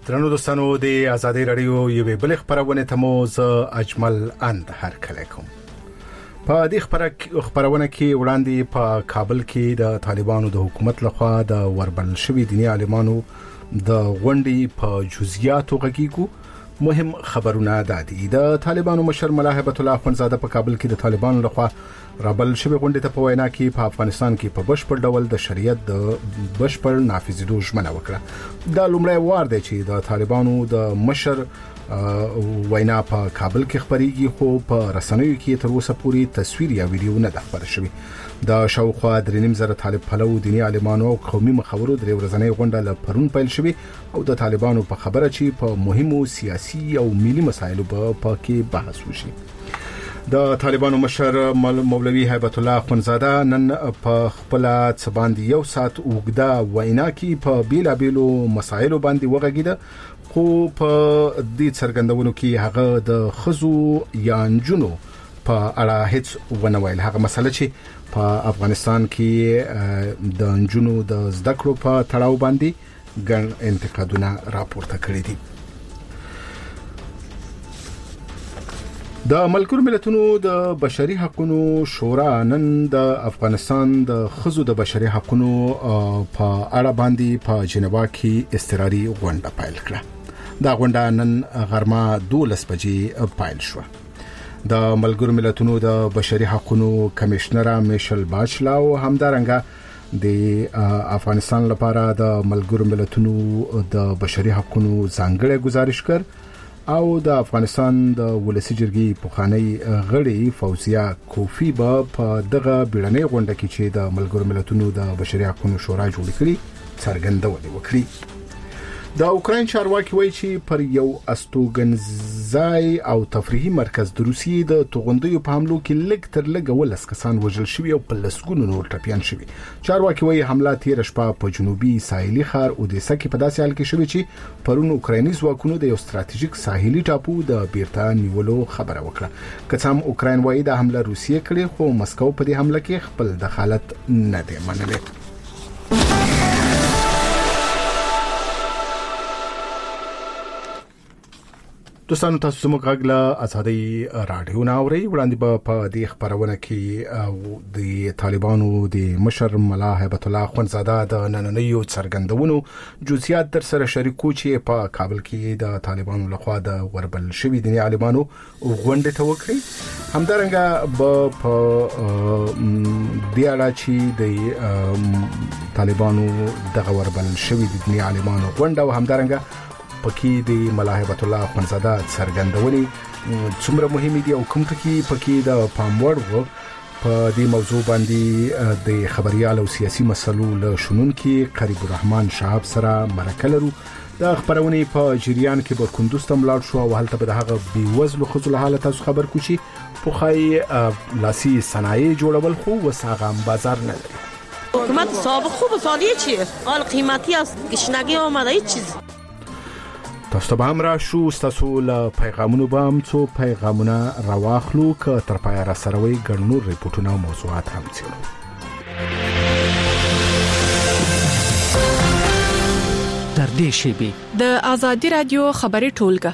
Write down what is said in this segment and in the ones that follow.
درنو دوستانو د آزادۍ رادیو یوې بل خبرونه ته مو ز اجمل اند هرکلی کوم. په دې خبرونه کې وړاندې په کابل کې د طالبانو د حکومت لخوا د وربل شوی دینی عالمانو د غونډې په جزئیاتو غږیږو. مهم خبرونه دادي د طالبانو مشر ملا هیبت الله اخوندزاده په کابل کې د طالبانو لخوا رابل شوی غونډې ته په وینا کې په افغانستان کې په بشپړ ډول د شریعت د بشپړ نافذېدو ژمنه وکړه. دا لومړی وار دی چې د طالبانو د مشر وینا په کابل کې خبريږي، خو په رسنیو کې تر اوسه پورې تصویر یا ویډیو نه د خبر شوی. د شاوخوا 3.5 طالب پلو دینی عالمانو او قومي مخاورو د ورځنۍ غونډه له پرون پیل شوی او د طالبانو په خبره چې په مهمو سیاسي او ملي مسایلو په کې بحث وشي. د طالبانو مشر مولوي هیبت الله اخوندزاده نن په خپل څباندې یو ساعت وګدا وینا کې په بیلابیلو مسایلو باندې وغږیده، خو په دې څرګندونو کې هغه د خزو یا انجونو په اړه هیڅ ونه ویل. هغه مسله چې په افغانستان کې د انجونو د زده کړو په تړاو باندې ګڼ انتقادونه راپورته کړي دي. د ملګرو ملتونو د بشري حقوقو شورا نن د افغانستان د خزو د بشري حقوقو په اړه باندې په جنیوا کې اضطراري غونډه پیل کړه. دا غونډه نن غرمه 12 بجې پیل شوه. د ملګرو ملتونو د بشري حقوقو کمشنر میشل باچلاو همدارنګه د افغانستان لپاره د ملګرو ملتونو د بشري حقوقو ځانګړی گزارشګر او د افغانستان د ولسی جرګې پخوانی غړي فوزیه کوفی په دغه بیړنۍ غونډه کې چې د ملګرو ملتونو د بشري حقوقو شورا جوړ کړي څرګندونه وکړي. د اوکراین چارواکي وایي چې پر یو استوګنځای او تفریحي مرکز د روسیې د توغندیو په حملو کې لږ تر لږه 12 کسان وژل شوي او په لسګونو نور ټپيان شوي. چارواکي وایي حمله تیر شپه په جنوبي ساحلي ښار اودیسا کې په داسې حال کې شوې چې پرون اوکرایني ځواکونو د یو ستراتیژیک ساحلي ټاپو د بیرته نیولو خبره وکړه. که څه هم اوکراین وایي د حمله روسیې کړې، خو مسکو په دې حمله کې خپل دخالت نه دی منلی. دوستانو تاسو زموږ غږ له آزادۍ رادیو نه اورئ. وړاندې په دې خبرونه کې د طالبانو د مشر ملا هیبت الله اخوندزاده د نننیو څرګندونو جزئیات در سره شریکو چې په کابل کې د طالبانو لخوا د وربل شوی دینی عالمانو غونډه ته وکړي. همدارنګه په دې اړه چې د طالبانو د وربل شوی دینی عالمانو غونډه او همدارنګه پکې د ملا هیبت الله اخوندزاده څرګندونې څومره مهمه دي او کوم ټکي پکې د پاموړ وو. په دې موضوع باندې د خبريال او سیاسي مسلو له شنونکو قریب الرحمن شهاب سره مرکه لرو. د خبرونې په جریان کې به کندوز ته ملاړ شو او هلته به د هغه بیوزلو خزو له حالت تاسو خبر کوشي. په خای لاسي صنایع جوړول خو وساغم بازار نه لري. حکومت سابق خوب فعالیه چیه؟ حال قیمتی است، گشنگی آمده هیچ چیز. تاسو به هم راشو، تاسو له پیغامونو به هم څو پیغامونه راواخلو که تر پای را سره وي ګڼ نور ریپورتونه او موضوعات هم څېړو. تر دې شیبې د آزادۍ رادیو خبري ټولګه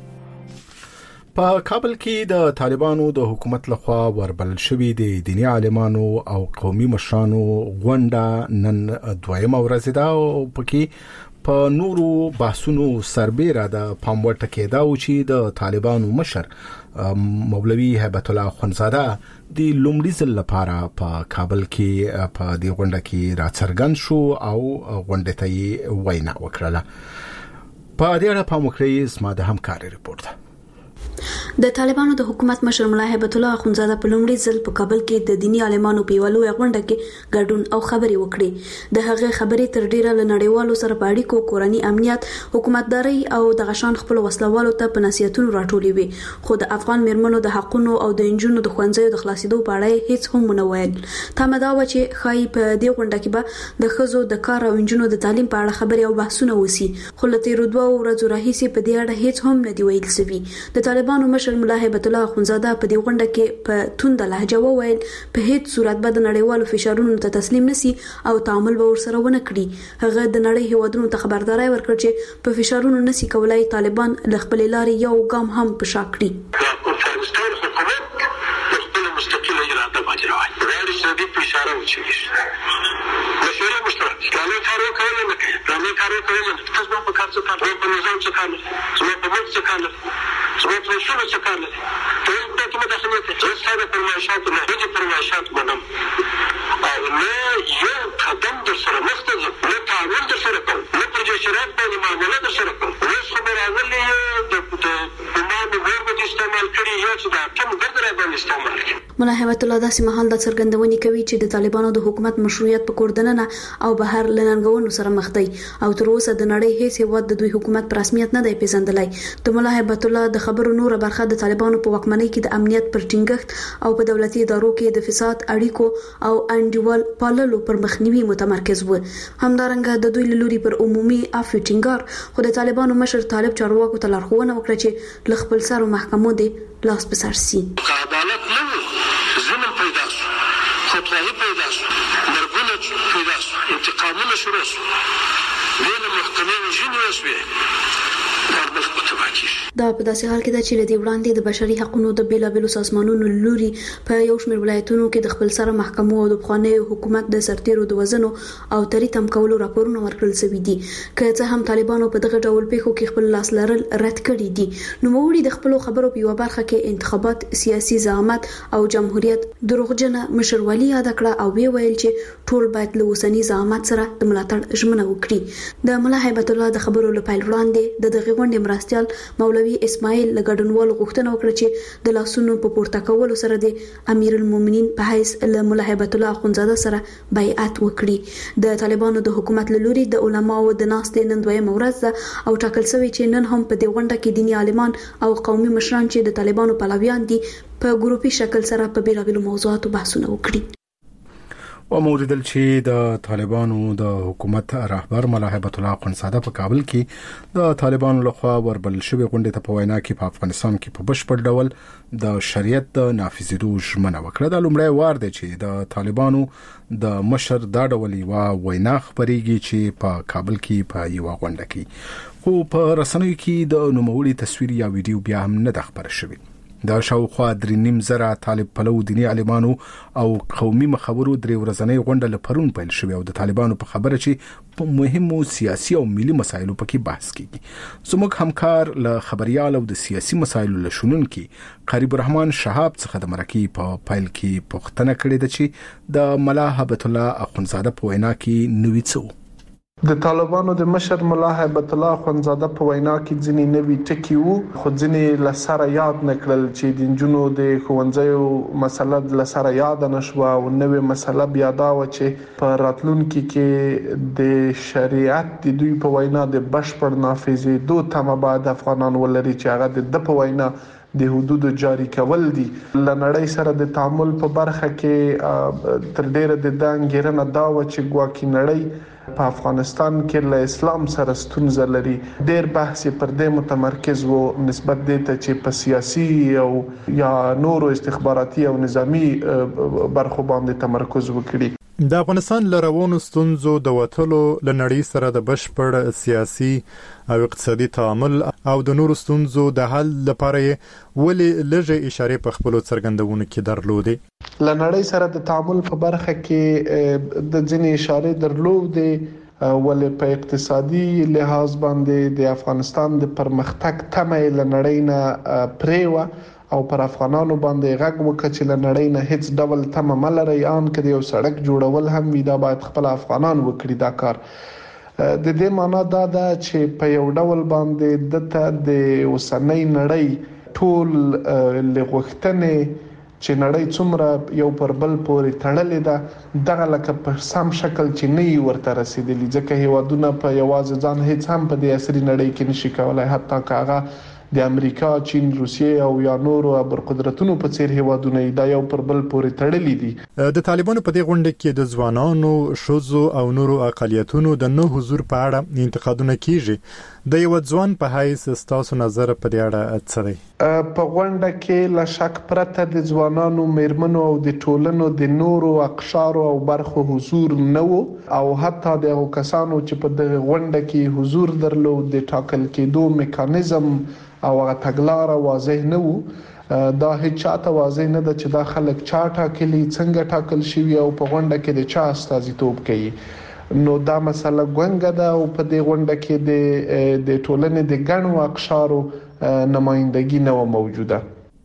په کابل کې د طالبانو د حکومت لخوا وربل شوی د دینی عالمانو او قومي مشرانو غونډه نن دویمه ورځ ده او پکې په نورو بحثونو سربېره د پاموړ کېدا او چې د طالبانو مشر مولوي هیبت الله اخوندزاده د لومړي ځل لپاره په کابل کې په دې غونډه کې راڅرګند شو او غونډه ته یې وینا وکړه. په دې اړه په مخکې اسما د همکاري ریپورت ده. د طالبانو د حکومت مشر ملا هیبت الله اخوندزاده په لومړي ځل په کابل کې د دینی عالمانو په یوه لویه غونډه کې ګډون او خبرې وکړې. د هغې خبرې تر ډیره له نړیوالو سره په اړیکو، کورني امنیت، حکومتداري او د غشان خپل وسلوالو ته په نصیحتونو راټولې وي، خو د افغان میرمنو د حقونو او د انجونو د ښوونځیو د خلاصېدو په اړه هیڅ هم ونه ویل. تمه دا وه چې ښایي په دې غونډه کې به د ښځو د کار او انجونو د تعلیم په اړه خبرې او بحثونه وسي، خو له تېرو 2 ورځو راهیسې په دې اړه هیڅ هم نه دی ویل شوي. د طالبانو طالبانو مشر ملا هیبت الله اخونزاده په دې غونډه کې په توند لهجه وویل په هیڅ صورت به د نړیوالو فشارونو ته تسلیم نسی او تعامل به ورسره ونه کړي. هغه د نړۍ هیوادونو ته خبرداري ورکړه چې په فشارونو نسی کولای طالبان له خپل لارې یو ګام هم په شا کړي. افغانستان حکومت خپل مستقله اراده باندې راوړي غیر شدید فشار وچی مشورې مشترک کله کارو کوي نه کله کارو کوي نه تاسو په کار څه کار په نظام څه کار څه په موږ څه کار څه په شنو څه کار ته کومه داخله ته څه پرمایشات نه دي پرمایشات منم او نه یو قدم در سره مخته نه تعامل در سره کوم نه پر شرایط باندې معامله در سره کوم اوس خبر راغلی د نامو ورته استعمال کړي یا چې دا کوم ګرځره باندې استعمال کړي. ملا هیبت الله داسې مهال د څرګندونې کوي چې د طالبانو د حکومت مشروعیت په کوردننه او بهر لننګونو سره مخ دی او تر اوسه د نړۍ هیڅ هیواد د دوی حکومت پر رسمیت نه دی پیژندلای. د ملا هیبت الله د خبرو نور برخه د طالبانو په واکمنۍ کې د امنیت پر ټینګښت او په دولتي ادارو کې د فساد اړیکو او انډیوال پاللو پر مخنیوي متمرکز و. همدارنګه د دوی لوري پر عمومي عفو ټینګار خو د طالبانو مشر طالب چارواکو ته لارښوونه وکړه چې ل خپل سر محکمو دي لاس په سر سي. عدالت نه ظلم پیدا شو خطرې پیدا شو مرګونه پیدا شو انتقامونه شروع شو دغه محکمې وژنې وشوې بل پټواکي دا په داسې حال کې چې لدی وړاندې د بشري حقوقو د بیلابېلو سازمانونو لوري په یو شمېر ولایتونو کې د خپل سره محکمو او د بخوانی حکومت د سرتیرو د وزنو او تری تم کولو راپورونه ورکړل شوي دي. که څه هم طالبانو په دغه ډول پیښو کې خپل لاس لرل رد کړي دي نو موږ د خپل خبرو په یو برخه کې انتخابات سیاسي زعامت او جمهوریت دروغجنه مشروعي یاد کړه او ویل چې ټول باید له وسنی زعامت سره د ملاتړ ژمنه وکړي. د ملا هیبت الله د خبرو لپاره وړاندې د دغه غونډې مرستيال مولوي اسماعیل لګډنوال غوښتنه وکړه چې د لاسونو په پورته کولو سره د امیر المؤمنین په حیث له ملا هیبت الله اخونزاده سره بیعت وکړي. د طالبانو د حکومت لوري د علماو د ناستې نن دویمه ورځ ده او ټاکل شوی چې نن هم په دې غونډه کې دینی عالمان او قومي مشران چې د طالبانو پلویان دي په ګروپي شکل سره په بیلابېلو موضوعاتو بحثونه وکړي. وموریدل چې د طالبانو د حکومت رهبر ملا هیبت الله اخونزاده په کابل کې د طالبانو لخوا وربل شوی غونډې ته په وینا کې په افغانستان کې په بشپړ ډول د شریعت د نافذېدو ژمنه وکړه. د لومړی وار دی چې د طالبانو د مشر دا ډول وینا خبرېږي چې په کابل کې په یو غونډه کې خو په رسنیو کې د نوموړي تصویر یا ویډیو بیا هم نه خبره شوی. دا شاوخوا 3.5 طالب پلو دینی عالمانو او قومي مخورو درې ورځنۍ غونډه لپرون پیل شوې او د طالبانو په خبره چې په مهمو سیاسي او ملي مسایلو پکې بحث کیږي. زموږ همکار له خبريال او د سیاسي مسایلو لشونن کې قریب الرحمن شهاب څخه د مرکې په فایل کې پوښتنه کړې ده چې د ملا هیبت الله اخونزاده په وینا کې نوې څه د طالبانو د مشر ملا هیبت الله اخونزاده په وینا کې ځینې نوي ټکي وو خو ځینې لسره یاد نکړل چې د جنونو د ښوونځیو مسله لسره یاد نشو او نوې مسله بیا دا و چې په راتلونکي کې د شریعت د دوی په وینا د بشپړ نافذېدو تمه بعد افغانان ولري چې هغه د په وینا د حدود جاری کول دي. لنړۍ سره د تعامل په برخه کې تر ډیره د دانګیرنه دا و چې ګواکې نړۍ په افغانستان کې له اسلام سره ستونزه لري. ډېر بحث پر دې متمرکز وو نسبت دې ته چې په سیاسي او یا نورو استخباراتي او نظامی برخو باندې تمرکز وکړي. د افغانستان لروونو ستونزو د وټلو لنړۍ سره د بشپړ سیاسي او اقتصادي تعامل او د نورو ستونزو د حل لپاره ولې لږه اشاره په خپل څرګندونو کې درلودې. لنړۍ سره د تعامل په برخه کې د ځینې اشاره درلودې ولې په اقتصادي لحاظ باندې د افغانستان د پرمختګ تمه لنړۍ نه پریوه او پر افغانانو باندې غږ وکړي چې لنړۍ نه هیڅ ډول تمه ملري ان کړي یو سړک جوړول هم وي دا باید خپل افغانان وکړي دا کار. د دې معنی دا ده چې په یو ډول باندې دته د وسنۍ نړۍ ټول لغښتنې چې نړۍ څومره یو پر بل پورې تړلې ده دغه لکه په سم شکل چې نه ورته رسیدلی ځکه هیوادونه په یوازې ځان هیڅ هم په دې عصري نړۍ کې نشي کولای حتی که هغه د امریکا، چین، روسیې او یا نورو ابرقدرتونو په څیر هیوادونه دا یو پر بل پورې تړلي دي. د طالبانو په دې غونډه کې د ځوانانو، ښځو او نورو اقلیتونو د نه حضور په اړه انتقادونه کیږي. د یو ځوان په حیث ستاسو نظر په دې اړه څه دی؟ په غونډه کې لا شک پرته د ځوانانو، میرمنو او د ټولنو د نورو اقشارو او برخو حضور نه وو او حتی د هغو کسانو چې په دغه غونډه کې حضور درلود د ټاکل کېدو میکانیزم او هغه تګلاره واضح نه وو. دا هیڅ چاته واضح نه ده چې دا خلک چا ټاکلي، څنګه ټاکل شوي او په غونډه کې د چا استازیتوب کوي. نو دا مسله ګونګه ده او په دې غونډه کې د ټولنې د ګڼو اقشارو نمائندګي نه موجوده.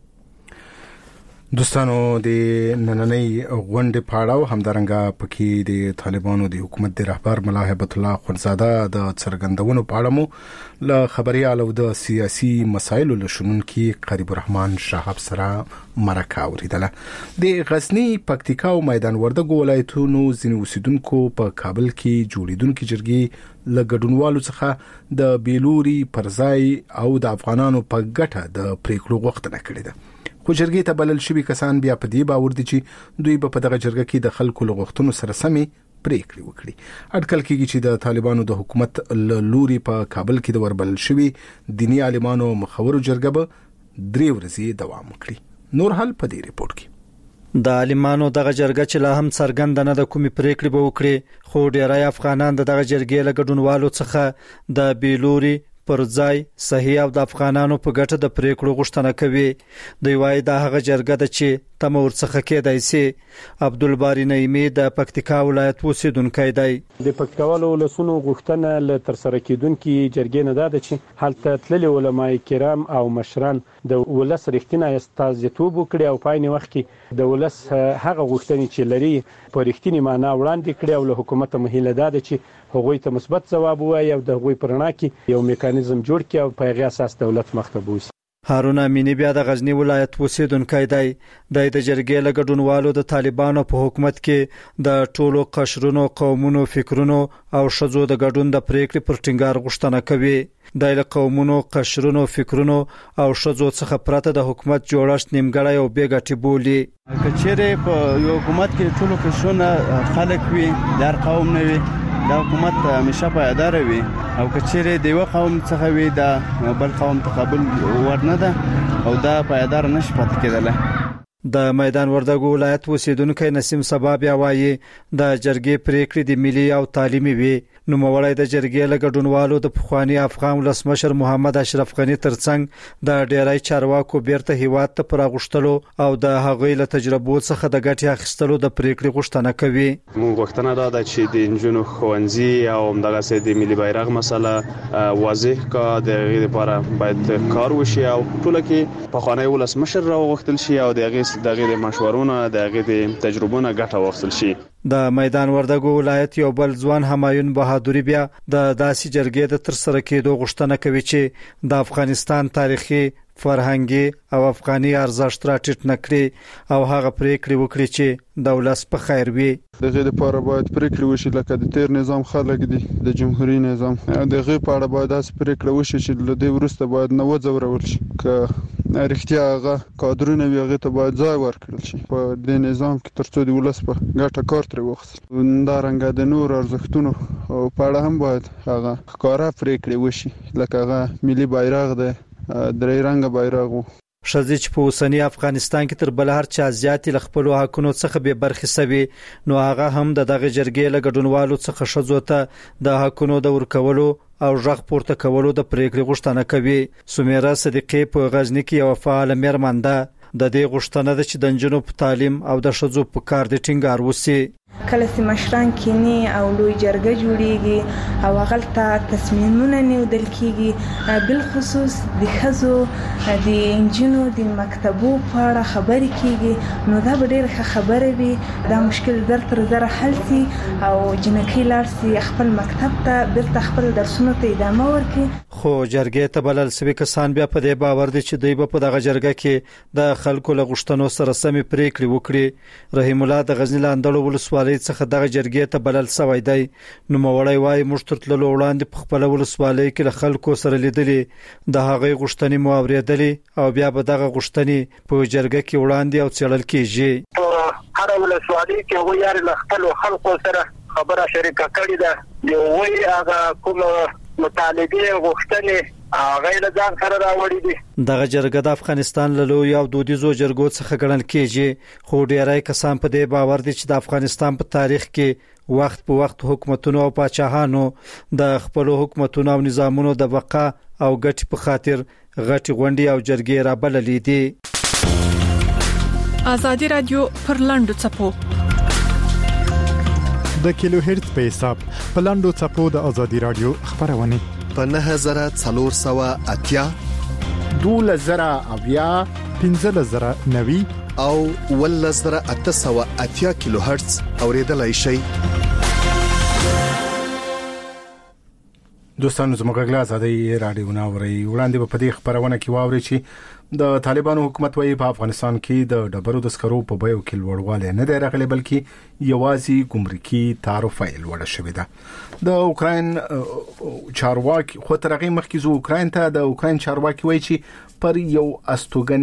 دوستانو د نننۍ غونډې په اړه همدارنګه پکې د طالبانو د حکومت د رهبر ملا هیبت الله خونزاده د څرګندونو په اړه مو له خبريال او د سیاسي مسایلو له شنونکي قریب الرحمن شهاب سره مرکه اوریدله. د غزنی، پکتیکا او میدان وردګو ولایتونو ځینې اوسیدونکو په کابل کې جوړیدونکو جرګې له ګډونوالو څخه د بیلوري پرځای او د افغانانو په ګټه د پریکړو غوښتنه کړې ده. خو جرګې ته بلل شوي کسان بیا په دې باور دي چې دوی په دغه جرګه کې د خلکو له غوښتنو سره سمې پریکړې وکړي. اټکل کېږي چې د طالبانو د حکومت لوري په کابل کې د وربلل شوي دینی عالمانو مخورو جرګه به 3 ورځې دوام وکړي. نور حال په دې ریپورت کې د عالمانو دغه جرګه چې لا هم څرګند نه د کومې پریکړې به وکړي، خو ډیری افغانان دغه جرګې له ګډونوالو څخه د بیلوري پر ځای صحیح او د افغانانو په ګټه د پریکړو غوښتنه کوي. دوی وايي دا هغه جرګه ده چې تمه ورڅخه کېدای سي. عبدالباری نعیمی د پکتیکا ولایت اوسیدونکی دی. د پکتیکا ولسونو غوښتنه ل ترسره کیدونکو جرګې نه ده چې هلته تللي علماء کرام او مشران د ولس رښتینی استازیتوب وکړي او په عین وخت کې د ولس هغه غوښتنې چې لري په رښتینی معنا وړاندې کړي او له حکومت مهیله ده چې هغوی ته مثبت ځواب وایي او د هغوی پرنا کې یو میکانیزم جوړ کړي او په هغه اساس دولت مخته بوځي. هارون امینی بیا د غزنی ولایت اوسیدونکی دی. د جرګې له ګډونوالو د طالبانو په حکومت کې د ټولو قشرونو، قومونو، فکرونو او شذو د ګډون د پریکړې پر ټینګار غوښتنه کوي. د قومونو، قشرونو، فکرونو او شذو څخه پرته د حکومت جوړښت نیمګړی او بې ګټې بولي. کچېرې په یو حکومت کې ټولو قشرونو خلک وي، د قوم نه وي، دا حکومت همیشه پایدار وي او کچېرې د یو قوم څخه وي دا بل قوم تقابل ورنه ده او دا پایدار نشي پاتې کېدلی. د میدان وردګو ولایت اوسیدونکی نسیم سبا بیا وایي د جرګې پریکړې د ملي او تعلیمي وي. نوموړی د جرګې له ګډونوالو د پخواني افغان ولسمشر محمد اشرف غني ترڅنګ د ډیری چارواکو بیرته هیواد ته پراغښتلو او د هغوی له تجربو څخه د ګټې اخیستلو د پریکړې غوښتنه کوي. موږ غوښتنه دا ده چې د انجونو ښوونځي او همدغسې د ملي بیرغ مسله واضح کا د هغې لپاره باید کار وشي او ټوله کې پخوانی ولسمشر راوغوښتل شي او د هغې د مشورونو د هغې د تجربو نه ګټه واخیستل شي. د میدان وردګو ولایت یو بل ځوان همایون بهادری بیا د داسې جرګې د ترسره کېدو غوښتنه کوي چې د افغانستان تاریخي، فرهنګي او افغاني ارزښت راټیټ نکړي او هغه پریکړې وکړي چې د ولس په خیر وي. دغه لپاره باید پریکړې وشي لکه د تیر نظام خلک دي د جمهوریت نظام دغه په اړه باید داسې پریکړه وشي چې له دې وروسته باید نه وځورول شي که رښتیا هغه کادرونه وي هغه ته باید ځای ورکړل شي په دې نظام کې ترڅو د ولس په ګټه کار ترې واخیستل. همدارنګه د نور ارزښتونو په اړه هم باید هغه ښکاره پریکړې وشي لکه هغه ملي بیرغ دی، درې رنګه بیرغ وو. ښځې چې په اوسنی افغانستان کې تر بل هر چا زیاتې له خپلو حقونو څخه بې برخې سوي، نو هغه هم د دغه جرګې له ګډونوالو څخه ښځو ته د حقونو د ورکولو او غږ پورته کولو د پریکړې غوښتنه کوي. سمیره صدیقی په غزنی کې یو فعاله میرمن ده. د دې غوښتنه ده چې د نجونو په تعلیم او د ښځو په کار د ټینګار وشي. کله چې مشران کینی او لوی جرګه جوړیږي او هغه تصمیمونه نیول کیږي، بل خصوص د ښځو د انجینو د مکتبو په اړه خبرې کیږي، نو دا به ډېره ښه خبره وي. دا مشکل زر تر زره حل شي او جنکۍ لاړ شي خپل مکتب ته بیرته خپل درسونو ته ادامه ورکړي. خو جرګې ته بلل شوي کسان بیا په دې باور دي چې دوی به په دغه جرګه کې د خلکو له غوښتنو سره سمې پریکړې وکړي. رحیم الله د غزنی لاندړو ولسوالۍ څخه دغه جرګې ته بلل شوی دی. نوموړی وایي موږ تر تللو وړاندې په خپله ولسوالۍ کې له خلکو سره لیدلي، د هغوی غوښتنې مو اورېدلې او بیا به دغه غوښتنې په جرګه کې وړاندې او څېړل کېږي. هر ولسوالۍ کې هغوی له خپلو خلکو سره خبره شریکه کړې ده. یو وایي هغه کوم مطالبه غوښتنې غیر ځان سره راوړي دي. دغه جرګه د افغانستان له لوی او دودیزو جرګو څخه ګڼل کېږي، خو ډیری کسان په دې باور دي چې د افغانستان په تاریخ کې وخت په وخت حکومتونو او پاچاهانو د خپل حکومتونو او نظامونو د بقا او ګټې په خاطر غټي غونډې او جرګې رابللې دي. آزادي رادیو پر لاندو چپو د کیلو هرتز په حساب په لاندو چپو د آزادي رادیو خبرونه په 9480 2000 1590 او 1880 کیلو هرتز اوریدلای شئ. دوستانو زموږ غږ آزادي رادیو ناوړي وړاندې په دې خبرونه کې واوري چې د طالبانو حکومت وايي په افغانستان کې د ډبرو د سکرو په بیو کې لوړوالی نه دی راغلی بلکې یوازې ګمرکي تعرفه لوړه شوې ده. د اوکراین چارواکي خو تر هغه مخکې زو اوکراین ته د اوکراین چارواکي وایي چې پر یو استوګن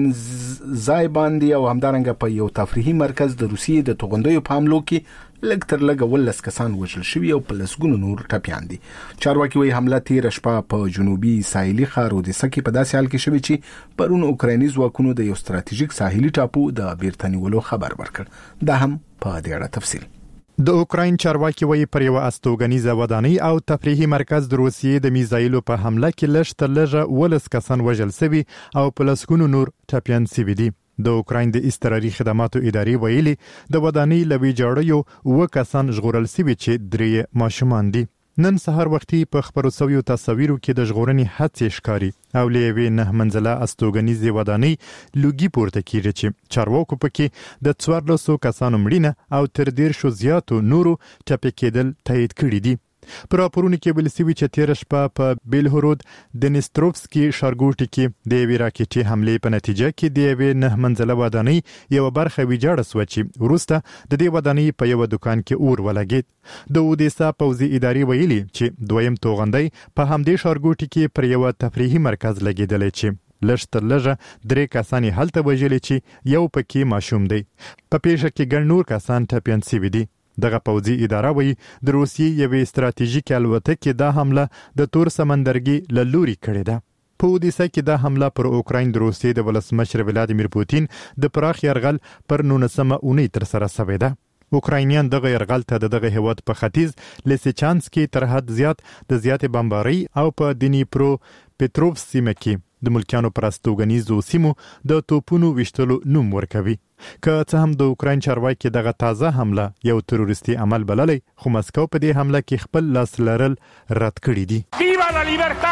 ځای باندې او همدارنګه په یو تفریحي مرکز د روسیې د توغندیو په حملو کې لږ تر لږه ولس کسان وژل شوي او په لسګونو نور ټپیان دي. چارواکي وایي حمله تیر شپه په جنوبي ساحلي ښار اودیسه کې په داسې حال کې شوې چې پرون اوکرایني ځواکونو د یو ستراتیژیک ساحلي ټاپو د بیرته نیولو خبر ورکړ. دا هم په دې اړه تفصیل. د اوکراین چارواکي وایي پر یو استوګنیزه ودانۍ او تفریحي مرکز د روسیې د میزایلو په حمله کې لږ تر لږه ولس کسان وژل شوي او په لسګونو نور ټپیان شوي دي. د اوکراین د استراري خدماتو ادارې ویلي د ودانۍ لوي جوړیو و کسان ژغورل شوي چې 3 ماشومان دي. نن سهار وختي په خبرو سویو تصاویرو کې د ژغورنې هڅې ښکاري او لوي 9 منزله استوګنیزه ودانۍ لوګي پورته کیږي چې چارواکو پکې د 1400 کسانو مړینه او تر 150 زیاتو نورو ټپي کېدل تایید کړي دي. پر راپورونو کې ویل شوی چې تیر شپه په بیلهورود د نیستروفسکي ښارګوټي کې د یوې راکټي حمله په نتیجه کې د یوې 9 منزله ودانۍ یو برخه ویجاړه شو چې وروسته د دې ودانۍ په یو دکان کې اور ولګید. د اودیسا پوځي ادارې ویلي چې دویم توغندی په همدې ښارګوټي کې پر یو تفریحي مرکز لګیدل چې لږ تر لږه 3 کسان هلته وژل چې یو پکې ماشوم دی. په پیښه کې ګڼ نور کسان ټپیان شوي دي. دغه پوځي اداره وایي د روسیې یوې ستراتیژیک الوتکې دا حمله د تور سمندرګي له لوري کړې ده. په اودیسه کې دا حمله پر اوکراین د روسیې د ولسمشر ولادیمیر پوتین د پراخ یرغل پر 19 اونۍ تر سره شوې ده. اوکراینیان دغه یرغل ته دغه هیواد په ختیځ لیسچانسکي تر حد زیات د زیاتې بمبارۍ او په دنیپرو پټروف سیمه کې د ملکانو پر استوګنیزو سیمو د توپونو وشتلو نوم ورکوي. که څه هم د اوکراین چارواکي دغه تازه حمله یو تروریستي عمل بللی، خو مسکو په دې حمله کې خپل لاس لرل رد کړی دي. ویوا لا لیبرتا!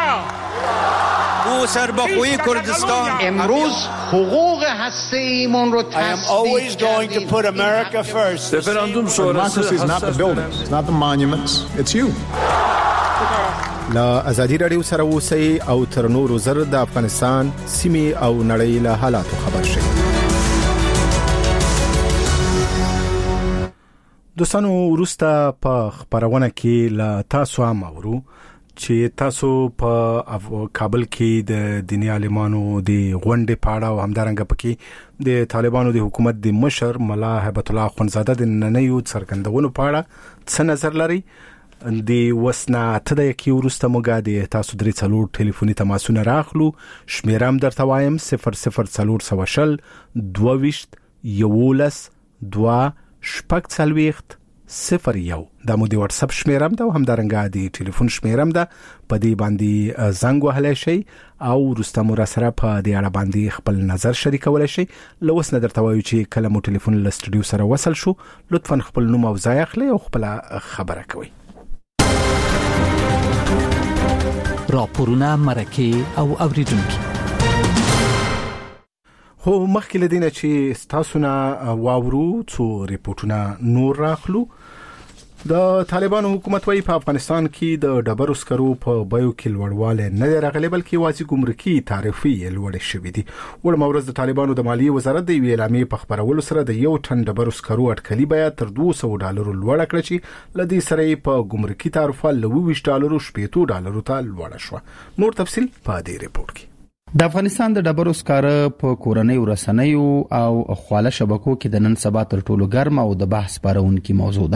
او سربخوی کردستان امروز حقوق هسته‌ایمون رو تثبیت کردیم. Referendum sonrası is not the buildings, it's not the monuments, it's you. لا آزادي رادیو سره اوسئ او تر نورو زر د افغانستان سیمې او نړۍ له حالاتو خبر شئ. دوستانو وروسته په خبرونه کې لا تاسو هم اورو چې تاسو په کابل کې د دیني عالمانو د غونډې پاړه او همدارنګه پکې د طالبانو د حکومت د مشر ملا هیبت الله اخوندزاده د نننیو څرګندونو پاړه څه نظر لري. د وسنا ته د یکی ورسته موږ د تاسو درې څلور ټلیفوني تماسونه راخلو. شمیرم درته وایم 00420 22 11 2 شپږ 01 دا مو د واتس اپ شمیرم ده او همدارنګه د ټلیفون شمیرم ده. په دې باندې زنګ وهلی شئ او وروسته مو را سره په دې اړه باندې خپل نظر شریکولی شئ. له اوس نه درته وایو چې کله مو ټلیفون له سټوډیو سره وصل شو لطفا خپل نوم او ځای اخلئ او خپله خبره کوئ. راپورونه، مرکې او اوریدونکي. خو مخکې له دې نه چې تاسو نه واورو څو ریپورتونه نور راخلو. د طالبانو حکومت وايي په افغانستان کې د ډبرو سکرو په بیو کې لوړوالی نه دی راغلی بلکې یوازې ګمرکي تعرفې لوړې شوې دي. وړمه ورځ د طالبانو د مالیې وزارت د یوې اعلامیې په خپرولو سره د 1 ټن ډبرو سکرو اټکلي بیه تر $200 لوړه کړه چې له دې سره په ګمرکي تعرفه له $20 $70 ته لوړه شوه. نور تفصیل په دې ریپورت کې. د افغانستان د ډبرو سکاره په کورنۍ رسنیو او خواله شبکو کې د نن سبا تر ټولو ګرم او د بحث پارونکي موضوع ده.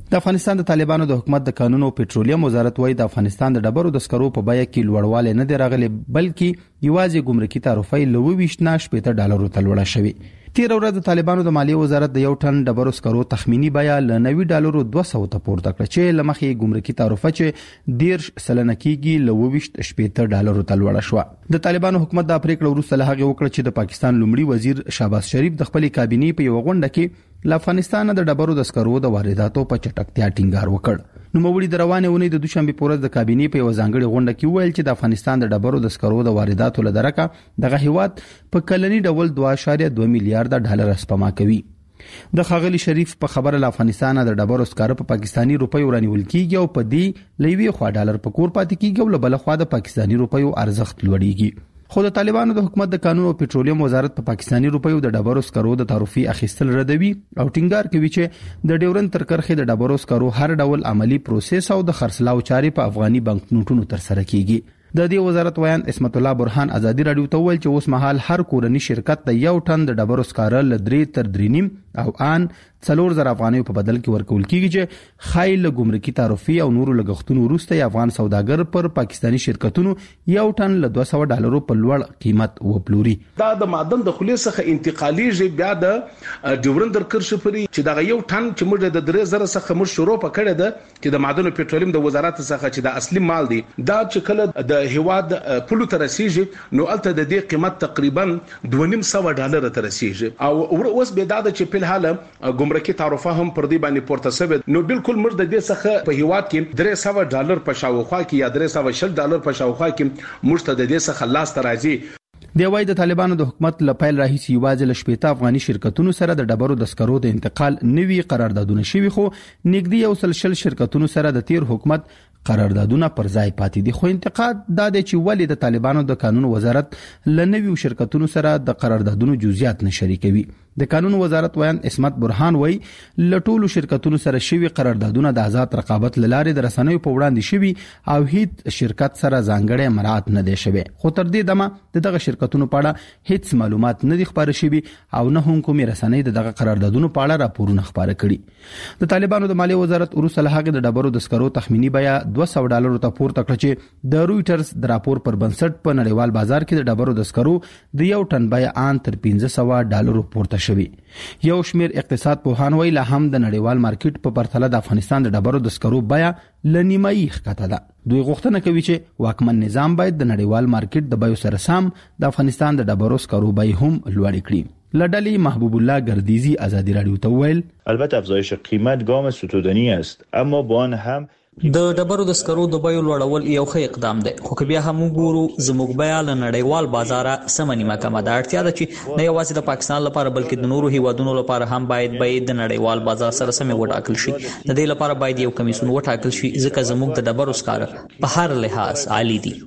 د افغانستان د طالبانو د حکومت د قانون او پټرولیم وزارت وايي د افغانستان د ډبرو د سکرو په بیه کې لوړوالی نه دی راغلی بلکې یوازې ګمرکي تعرفه $22.8 ته لوړه شوې. تیر ورځ د طالبانو د مالیې وزارت د 1 ټن ډبرو سکرو تخمینی بیه ل $90.200 ته پورته کړ چې لمخې ګمرکي تعرفه چې 10% کېږي ل $22.8 ته لوړه شو. د طالبانو حکومت د پریکړه وروسته له هغه وکړه چې د پاکستان لومړي وزیر شهباز شریف د خپل کابینې په یو غونډه کې له افغانستان د ډبرو د سکرو د وارداتو په چټکتیا ټینګار وکړ. نو موري د روانه ونې د دوشنبه پورز د کابینې په یو ځانګړي غونډه کې ویل چې د افغانستان د ډبرو د سکرو د وارداتو لدرکه دغه هیواد په کلنی ډول $2.2 میلیارډ سپما کوي. د خاغلی شریف په خبره له افغانستان د ډبرو سکرو په پاکستانی روپیو رانیول کیږي او په دې لوي خوا ډالر په کور پاتې کیږي او بل خوا د پاکستانی روپیو ارزښت لوړیږي. خو د طالبانو د حکومت د قانون او پټرولیم وزارت په پاکستانی روپیو د ډبرو سکرو د تعرفي اخیستل ردوي او ټینګار کوي چې د ډیورن تر کرخې د ډبرو سکرو هر ډول عملی پروسس او د خرڅلاو چارې په افغاني بانک نوټونو تر سره کیږي. د دې وزارت ویان اسمت الله برهان ازادي رادیو ته ویل چې اوس مهال هر کورنی شرکت د 1 ټن د ډبرو سکرو ل 3 تر 3.5 او ان 4000 افغانۍ په بدل کې ورکول کیږي چې خایل ګمرکي تعرفي او نورو لګښتونو وروسته افغان سوداګر پر پاکستانی شرکتونو 1 ټن ل $200 په لوړ قیمت وپلوري. دا د معدن د خلیص څخه انتقالي بیا د ډیورندر کرښ پرې چې دا 1 ټن چې موږ د 3000 څخه موږ شروع پکړه ده چې د معدن او پټرولیم د وزارت څخه چې د اصلي مال دی دا چې کله د هواد پلو تر رسیږي نو الته د دې قیمت تقریبا $2.5 تر رسیږي او اوس به دا چې په حال ګمرکي تعرفه هم پر دې باندې پورته شوه نو بالکل مرد د دې څخه په هیواد کې $300 په شاوخوا کې یا $310 په شاوخوا کې مرته د دې څخه لاس ته راځي. دی وايي د طالبانو د حکومت له پیل راهیسې یوازې ل 15 افغاني شرکتونو سره د ډبرو د سکرو د انتقال نوي قراردادونه شوي خو نږدې 100 شرکتونو سره د تیر حکومت قراردادونه پر ځای پاتې دي. خو انتقاد دا دی چې ولې د طالبانو د قانون وزارت ل نوي شرکتونو سره د قراردادونو جزئیات نه شریکوي. د قانون وزارت ویان اسمت برهان وایي ل ټولو شرکتونو سره شوي قراردادونه د آزاد رقابت لاره د رسنیو په وړاندې شوي او هیڅ شرکت سره ځانګړی مراعات نه دی شوی. خو تر دې دمه دغه شرکتونو په اړه هیڅ معلومات نه دي خبره شوي او نه هم کومې رسنۍ دغه قراردادونو په اړه راپورونه خبره کړي. د طالبانو د مالیې وزارت وروسته له هغه د ډبرو د سکرو تخمینی بیه $200 ته پورته کړ چې د رويټرز د راپور پر بنسټ په نړیوال بازار کې د ډبرو د سکرو د 1 ټن بیه ان تر $1500 پورته شوی. یو شمیر اقتصاد پوهان ویل له هم د نړیوال مارکیټ په پرتله د افغانستان د ډبرو د سکرو بیه لنیمایي ښکته ده. دوی غوښتنه کوي چې واکمن نظام باید د نړیوال مارکیټ د بیو سره سم د افغانستان د ډبرو سکرو بیه هم لوړ کړي. لډلی محبوب الله گردیزی آزادی رادیو ته ویل البته افزایش قیمت گام ستودنی است اما با آن هم د ډبرو د سکرو د بیو لوړول یو ښه اقدام دی خو که بیا هم وګورو زموږ بیه له نړیوال بازاره سمه نیمه کمه ده. اړتیا ده چې نه یوازې د پاکستان لپاره بلکې د نورو هیوادونو لپاره هم باید د نړیوال بازار سره سمې وټاکل شي. د دې لپاره باید یو کمیسیون وټاکل شي ځکه زموږ د ډبرو سکاره په هر لحاظ عالی دي.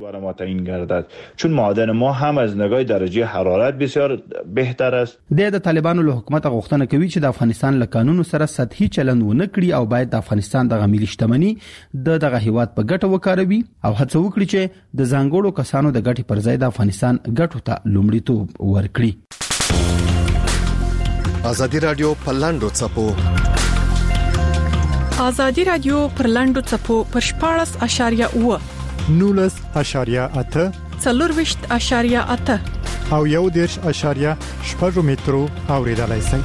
چون معدن ما هم از نگاه درجه حرارت بسیار بهتر است. د طالبانو له حکومت غوښتنه کوي چې د افغانستان له قانونو سره سطحي چلند ونه کړي او باید د افغانستان د غمیلي شتمنۍ دغه هیواد په ګټه وکاروي او هڅه وکړي چې د ځانګړو کسانو د ګټې پر ځای د افغانستان ګټو ته لومړیتوب ورکړي. ازادي رادیو په لاندو چپو ازادي رادیو پر لاندو چپو پر 14.8 19.8 24.8 او 1.8 مترو اوریدلای شئ.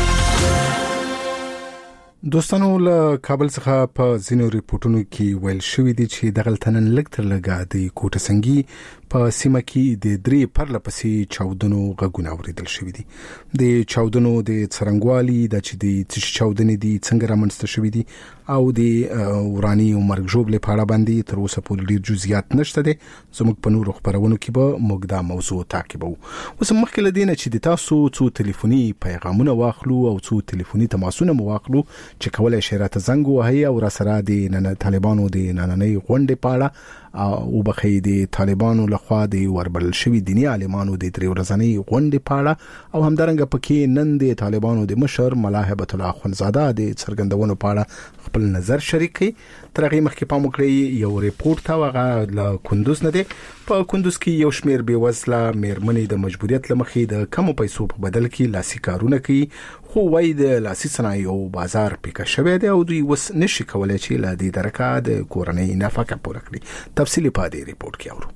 دوستانو له کابل څخه په زینو ریپورتونو کې ویل شوې دي چې د غلطنن لکتر لګا د کوټه سنگي په سیمه کې د 3 پرلپسې چاودنو غږونه اوریدل شوې دي. د چاودنو د څرنګوالي د چې د چاودنې دي څنګه رامنځته شوې دي او د وراني او مرګ جوړ لپاره باندې تر اوسه پورې ډیر جزئیات نشته دي. زموږ په نورو خبرونو کې به موږ دا موضوع تعقیبو. اوس مخکې لدینه چې د تاسو څو ټلیفوني پیغامونه واخلو او څو ټلیفوني تماسونه مو واخلو چې کولای شي راته زنګ وهي او را سره د طالبانو د نننۍ غونډې پاړه او بخې د طالبانو له لخوا د وربل شوی دینی عالمانو د درې ورځنۍ غونډې پاړه او همدارنګه پکې نن د طالبانو د مشر ملا هیبت الله اخونزاده د څرګندونو پاړه خپل نظر شریک کړي. تر هغه مخکې پام وکړئ یو ریپورت تا وغه ل کندوز نه دی. په کندوز کې یو شمیر بې وزله میرمنې د مجبوریت لمخې د کمو پیسو په بدل کې لاسي کارونه کوي، خو وايي د لاسي صنایعو بازار پیکه شوی دی او دوی وس نشي کولای چې لا دې درکه د کورنۍ نفقه پوره کړي. تفصیلی په دې ریپورت کې اورو.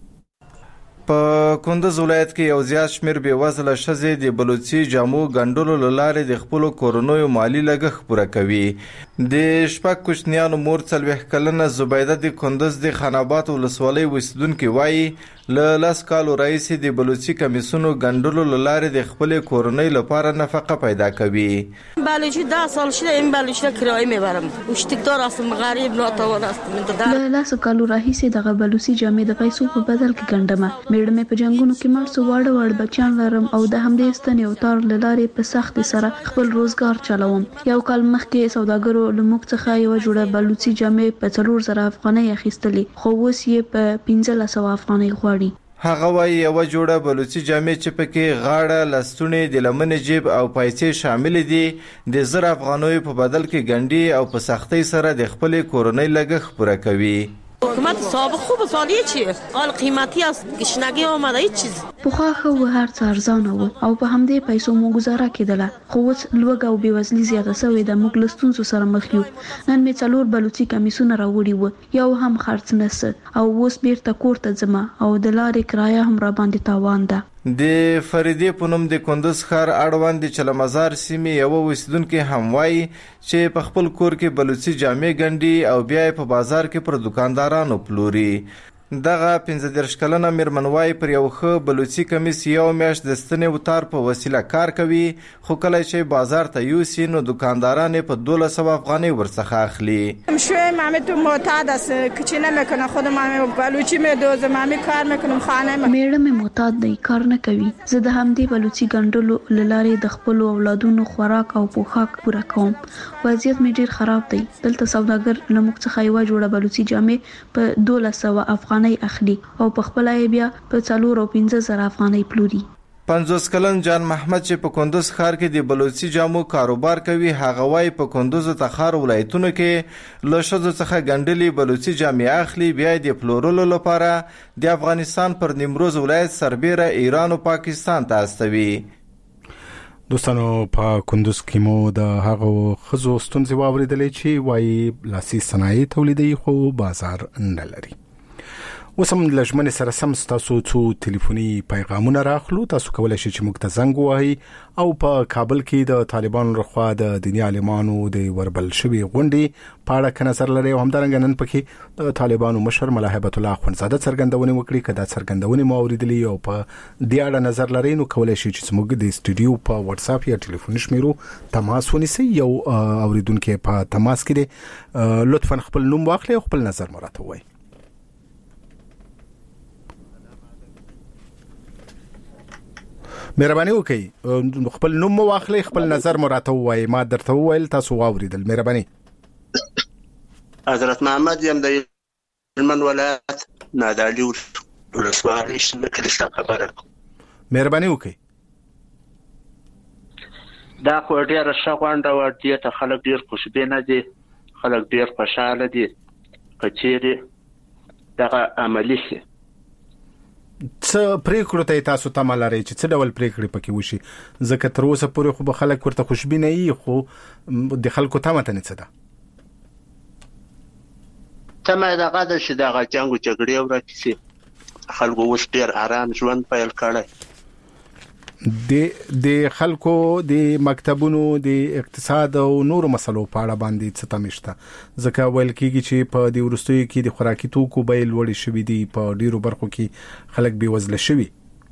په کندوز ولایت کې یو زیات شمیر بې وزله ښځې د بلوچي جامو ګنډلو له لارې د خپلو کورنیو مالی لګښت پوره کوي. د شپږ کوچنیانو مور 40 کلنه زبیده د کندوز د خاناباد ولسوالۍ اوسیدونکې وایي له 10 کالو راهیسې د بلوچي کمیسونو ګنډلو له لارې د خپلې کورنۍ لپاره نفقه پیدا کوي. بلوچی 10 سال شده این بلوچی کرایه میبرم. مشتکدار هستم، غریب ناتوان هستم. له 10 کالو راهیسې دغه بلوچي جامې د پیسو په بدل کې ګنډم. میړه مې په جنگونو کې مړ سو، واړه بچیان لرم او د همدې ستنې او تار له لارې په سخت سره خپل روزګار چلوم. یو کال مخکې سوداګرو له موږ څخه یو جوړه بلوچي جامې په 4000 افغانۍ اخیستلې، خو اوس یې په 1500 افغانۍ غواړي. هغه وایي یو جوړه بلوچي جامې چې پکې غاړه، لستونې، د لمنې جیب او پیسې شامل دي د 1000 افغانیو په بدل کې ګنډي او په سختۍ سره د خپلې کورنۍ لګښت پوره کوي. حکومت سابق خوب سالیه چیه؟ حال قیمتی است، گشنگی آمده هیچ چیز. پخوا خو هر څه ارزانه و او په همدې پیسو مو گزاره کېدله، خو اوس لوږه او بېوزلي زیاته سوې ده. موږ له ستونزو سره مخ یو. نن مې 4 بلوچي کمیسونه راوړي وو، یو هم خرڅ نه څه او اوس بیرته کور ته ځم او د لارې کرایه هم را باندې تاوان ده. د فریدې په نوم د کندوز ښار اړوند د چلمزار سیمې یو اوسیدونکي هم وایي چې په خپل کور کې بلوچي جامې ګنډي او بیا په بازار کې پر دکاندارانو پلوري. دغه 15 کلنه میرمن وایي پر یو ښه بلوچي کمیس یو میاشت د ستنې او تار په وسیله کار کوي، خو کله چې بازار ته یوسي نو دکانداران په 1200 افغانۍ ورڅخه اخلي. شویم همه تو معتاد است، کچی نمیکنه، خودم همه بلوچی میدوزم، همه کار میکنم خانه میړه مې معتاد دی، کار نه کوي. زه د همدې بلوچي ګنډلو له لارې د خپل اولادونو خوراک او پوښاک پوره کوم. وضعیت مې ډیر خراب دی. دلته سوداګر له موږ څخه یو جوړه بلوچي جامې په 1200 افغانۍ اخلي او په خپل ای بیا په 4 او 15000 افغانۍ پلوري. 50 کلن جان محمد چې په کندوز ښار کې د بلوچي جامو کاروبار کوي، هغه وایي په کندوز او تخار ولایتونو کې له ښځو څخه ګنډلې بلوچي جامې اخلي، بیا د پلورلو لپاره د افغانستان پر نیمروز ولایت سربیره ایران او پاکستان ته استوي. دوستانو په کندوز کې مو د هغو خزو ستونزې واوریدلې چې وایي لاسي صنایع تولیدي خو بازار نه لري. وسم لجمن سره سم تاسو څو ټلیفوني پیغامونه راخلو. تاسو کولای شئ چې موږ ته زنګ ووهئ او په کابل کې د طالبانو لخوا د دینی عالمانو د وربل شوی غونډې په اړه ک نظر لري او همدارنګه نن پکې د طالبانو مشر ملا هیبت الله اخونزاده څرګندونه وکړي. کدا څرګندونه مو اوریدلې او په دې اړه نظر لري نو کولای شئ چې موږ د استودیو په واتس اپ یا ټلیفون شمیرو تماس ونیسئ. یو اوریدونکو په تماس کې لطفا خپل نوم واخلئ او خپل نظر مراته وایي. مهرباني وکړئ خپل نوم واخلئ، خپل نظر مراته وایي. ما درته وویل تاسو واوریدل. مهرباني. حضرت محمد یم د هلمند ولایت نادعلي ولسوالۍ شنکلسته خبره. مهرباني وکړئ. دا خو ډیره ښه غونډه وه، دې ته خلک ډیر خوشبینه دي، خلک ډیر خوشحاله دي. که چیرې دغه عملي شي څه پریکړو ته تاسو تمه لرئ چې څه ډول پریکړې پکې وشي؟ ځکه تر اوسه پورې خو به خلک ورته خوشبینه وي، خو د خلکو تمه ته نه څه ده؟ تمه دغه ده چې دغه جنګ او جګړې ورکې شي. خلکو اوس ډېر ارام ژوند پیل کړی. د خلکو د مکتبونو د اقتصاد او نورو مسلو په اړه باندې څه تمشته؟ ځکه ویل کېږي چې په د ورستیو کې د خوراکي توکو بیې لوړې شوي دي، په ډیرو برخو کې خلک بېوزله شوي.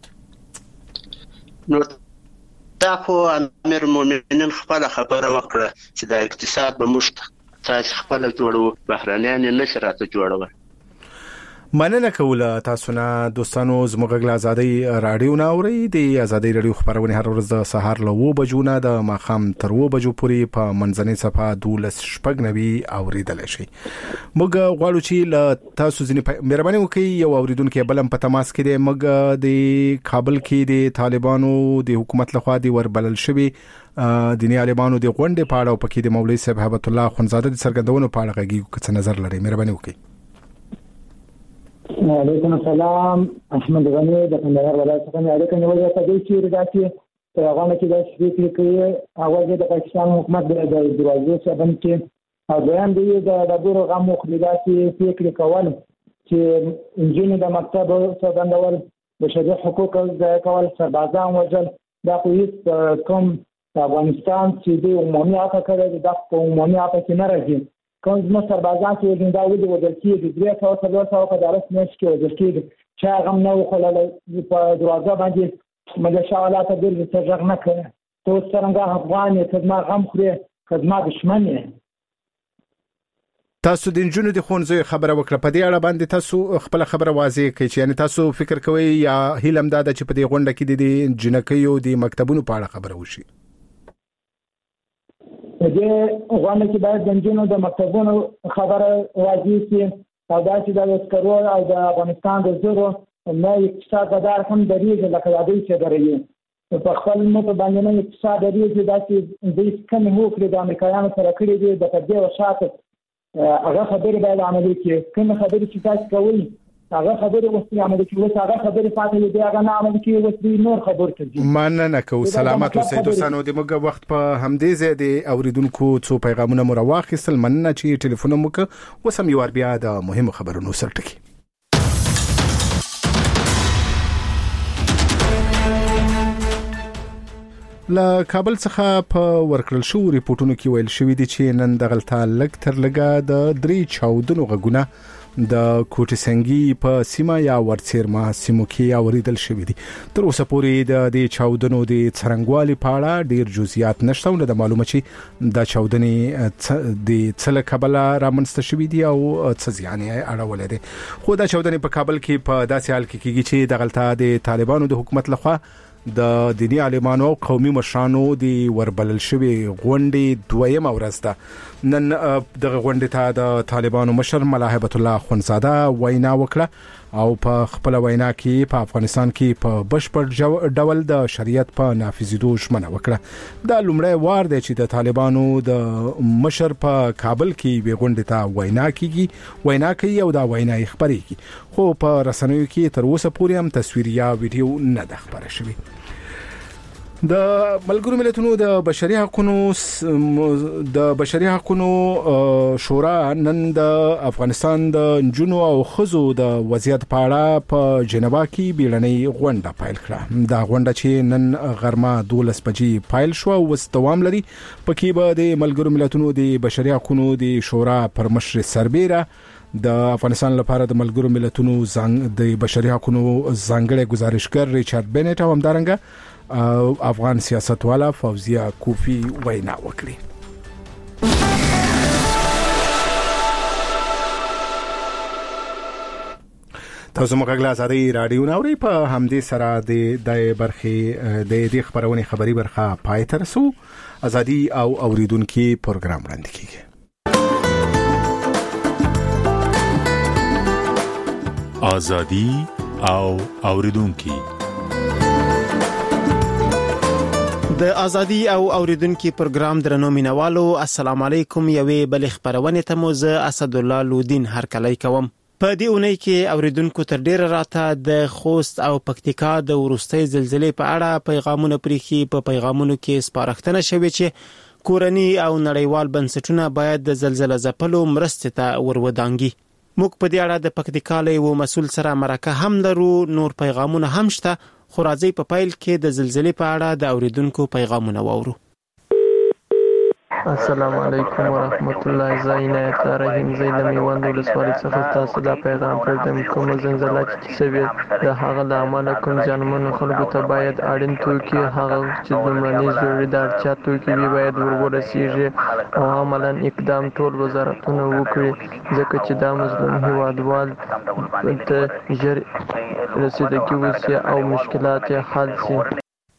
نو دا خو امیر المؤمنین خپله خبره وکړه چې د اقتصاد به موږ تاسې خپله جوړو، بهرنیان یې نشي راته جوړولی. مننه کوله تاسو نه دوستانو زموږ غږ آزادۍ رادیو نه اوري د آزادۍ رادیو خبرونه هر ورځ د سهار له 2 بجو نه د ماخام تر 2 بجو پورې په منځنۍ صفه 12:90 اوریدل شي. موږ غواړو چې له تاسو ځینې مهرباني وکړئ یو اوریدونکو بلم په تماس کې د موږ د کابل کې د طالبانو د حکومت لخوا د وربلل شوی دینی عالمانو د غونډې په اړه او پکې د مولوي صاحب هبت الله خنزاده د سرګندونو په اړه غږی څه نظر لري مهرباني وکړئ. علیکم السلام احمد غنی د کندهار ولایت څخه علیکم یو ځای ته چې رګاتی په هغه کې د شپې کې اواز د پاکستان حکومت د دروازې څخه کې او بیان دی د دغه غم مخالفاتي فکر کول چې انجن د مکتب څخه بندول د شریعت حقوق ځای کول سربازان وجل دا هیڅ کوم افغانستان چې د عمومي حق کړی د عمومي حق کې نه راځي کوم زموږ سربازان چې دا ودی وځل کېږي 300 په دارس مېش کې وځل کېږي چې هغه نه وخلل په دروازه باندې ملشا حالات د څرګند نه کړي ته څنګه افغان ته ما غم خوري خدمت دشمن تاسو د انجونو د خونځو خبره وکړه په دې اړه باندې تاسو خپل خبره واضح کړئ چې یعنی تاسو فکر کوئ یا هیلم دا چې په دې غونډه کې د جنکیو د مکتبونو په اړه خبره وشي د غواړم چې باید د انجونو د مکتبونو خبره واضح شي او دا چې د اسکرو او د افغانستان د زورو نه اقتصاد بدار هم درېږي لکه یادوي چې درېږي په خپل مت باندې نه اقتصاد درېږي دا چې د کم هوکړې د امریکایانو سره کړې دي د تدبیر او شاته هغه خبرې باید عملي کړي کوم خبرې چې تاسو کوي هغه خبرې وستي عملي کړي وس هغه خبرې فاتې دي هغه نه عملي کړي وستي نور خبر کوي مننه کو سلامات اوسئ دوستانو د موږ وخت په همدې ځای د اوریدونکو څو پیغامونه مو راواخیستل مننه چې ټلیفون مو وکړ وسم یو بیا د مهمو خبرونو سره ټکی له کابل څخه په ورکړل شو ریپورتونو کې ویل شوې دي چې نن د غلطه لګ تر لګه د 3 چاودنو غږونه د کوټه سنگي په سیمه یا ورڅیرما سیمو کې اوریدل شوې دي تر اوسه پورې د دې چاودنو د څرنګوالي په اړه ډیر جزئیات نشته نو د معلومه چې د چاودنې د څل کابل رامنځته شوې دي او څه ځان یې اړولې دي خو دا چاودنې په کابل کې په داسې حال کې کیږي چې د غلطه د طالبانو د حکومت لخوا د دینی عالمانو او قومي مشرانو د وربلل شوی غونډې دویمه ورځ ده نن د غونډې ته د طالبانو مشر ملا هبت الله خنزاده وینا وکړه او په خپل وینا کې په افغانستان کې په بشپړ ډول د شریعت په نافذیدو ژمنه وکړه دا لومړی وار دی چې د طالبانو د مشر په کابل کې وی غونډې ته وینا کوي او دا وینا یې خبرېږي خو په رسنیو کې تر اوسه پورې هم تصویر یا ویډیو نه ده خبره شوې د ملګرو ملتونو د بشري حقوقو شورا نن د افغانستان د جنو او خزو د وضعیت په اړه په جنیوا کې بیړنۍ غونډه پیل کړه دا غونډه چې نن غرمه 12 بجې پیل شو او دوام لري پکې به د ملګرو ملتونو د بشري حقوقو د شورا پر مشر سربیره د افغانستان لپاره د ملګرو ملتونو د بشري حقوقو ځانګړي گزارشګر ریچارډ بنټ او همدارنګه افغان سیاستواله فوزیه کوفی وینا وکړي تاسو موږ غلا آزادۍ رادیو ناوړي په همدې سره د برخې د دې خبرونه خبري برخه پای تر سو ازادي او اوریدونکو پروګرام وړاندې کیږي ازادي او اوریدونکو د ازادي او اوریدونکو پروګرام درنو مینوالو السلام علیکم یوې بل خبرونه ته مو زه اسد الله لودین هر کله کوم په دې اونۍ کې اوریدونکو تر ډیره راته د خوست او پکتیکا د ورستۍ زلزلې په اړه پیغامونه پریخي په پیغامونو کې سپارښتنه شوې چې کورنی او نړیوال بنسټونه باید د زلزلې ځپلو مرستې ته ورودانګي موږ په دې اړه د پکتیکا له مسول سره مرکه هم لرو نور پیغامونه هم شته خو راځي په پایل کې د زلزلې په اړه د اوریدونکو پیغامونه واورو السلام علیکم ورحمت الله. زه عنایت الله رحیم زه د میوند ولسوالۍ څخه تاسو دا پیغام پرېږدم. کوم زلزله چې کیسه د هغه له امله کوم زیانمنو خلکو ته باید اړین توکي هغه چې لومړني ضروري د اړتیا توکي وي باید ورسیږي او عملاً اقدام ټول وزارتونه وکړي ځکه چې دا مظلوم هیوادوال ته ژر رسیدګي وشي او مشکلات یې حل شي.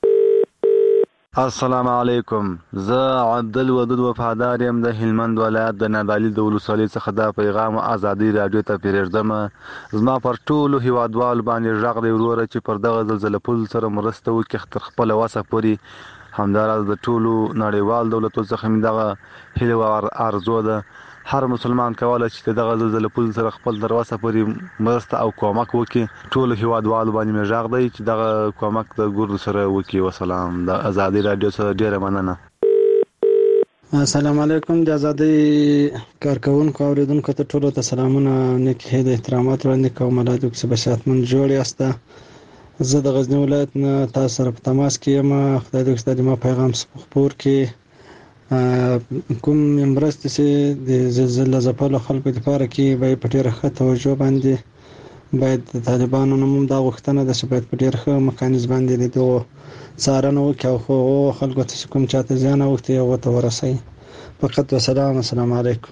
السلام علیکم. زه عبدالودود وفادار یم د هلمند ولایت د نادعلي د ولسوالۍ څخه دا پیغام ازادي راډیو ته پرېږدم. زما پر ټولو هیوادوالو باندې غږ دی وروره چې پر دغه زلزله پل سره مرسته وکړي تر خپله وسه پورې. همداراز د ټولو نړیوال دولتونو څخه مې دغه هیله او ارزو ده هر مسلمان کولی چې دغه زلزله پل سره خپل تر وسه پورې مرسته او کومک وکړي. ټولو هیوادوالو باندې مې غږ دی چې دغه کومک د ګردو سره وکړي. وسلام. د ازادي راډیو سره ډیره مننه. السلام علیکم. د ازادي کارکونکو اوریدونکو ته ټولو ته سلامونه او نیک هیله احترامات وړاندې کوم. ملاتړ چې بشاتمن جوړ یاست. زه د غزنی ولایت نه تاسو سره په تماس کې یم. خدای دې ستاسو ما پیغام خپور کې کوم مرستې چې د زلزلې ځپلو خلکو لپاره کې باید په ډېره ښه توجه باندې باید د طالبانو نه هم دا غوښتنه ده چې باید په ډېر ښه میکانیزم باندې د دغو څارنه وکړي او هغو خلکو ته چې کوم چاته زیان اوښتی هغو ته ورسوي. فقط وسلام. السلام علیکم.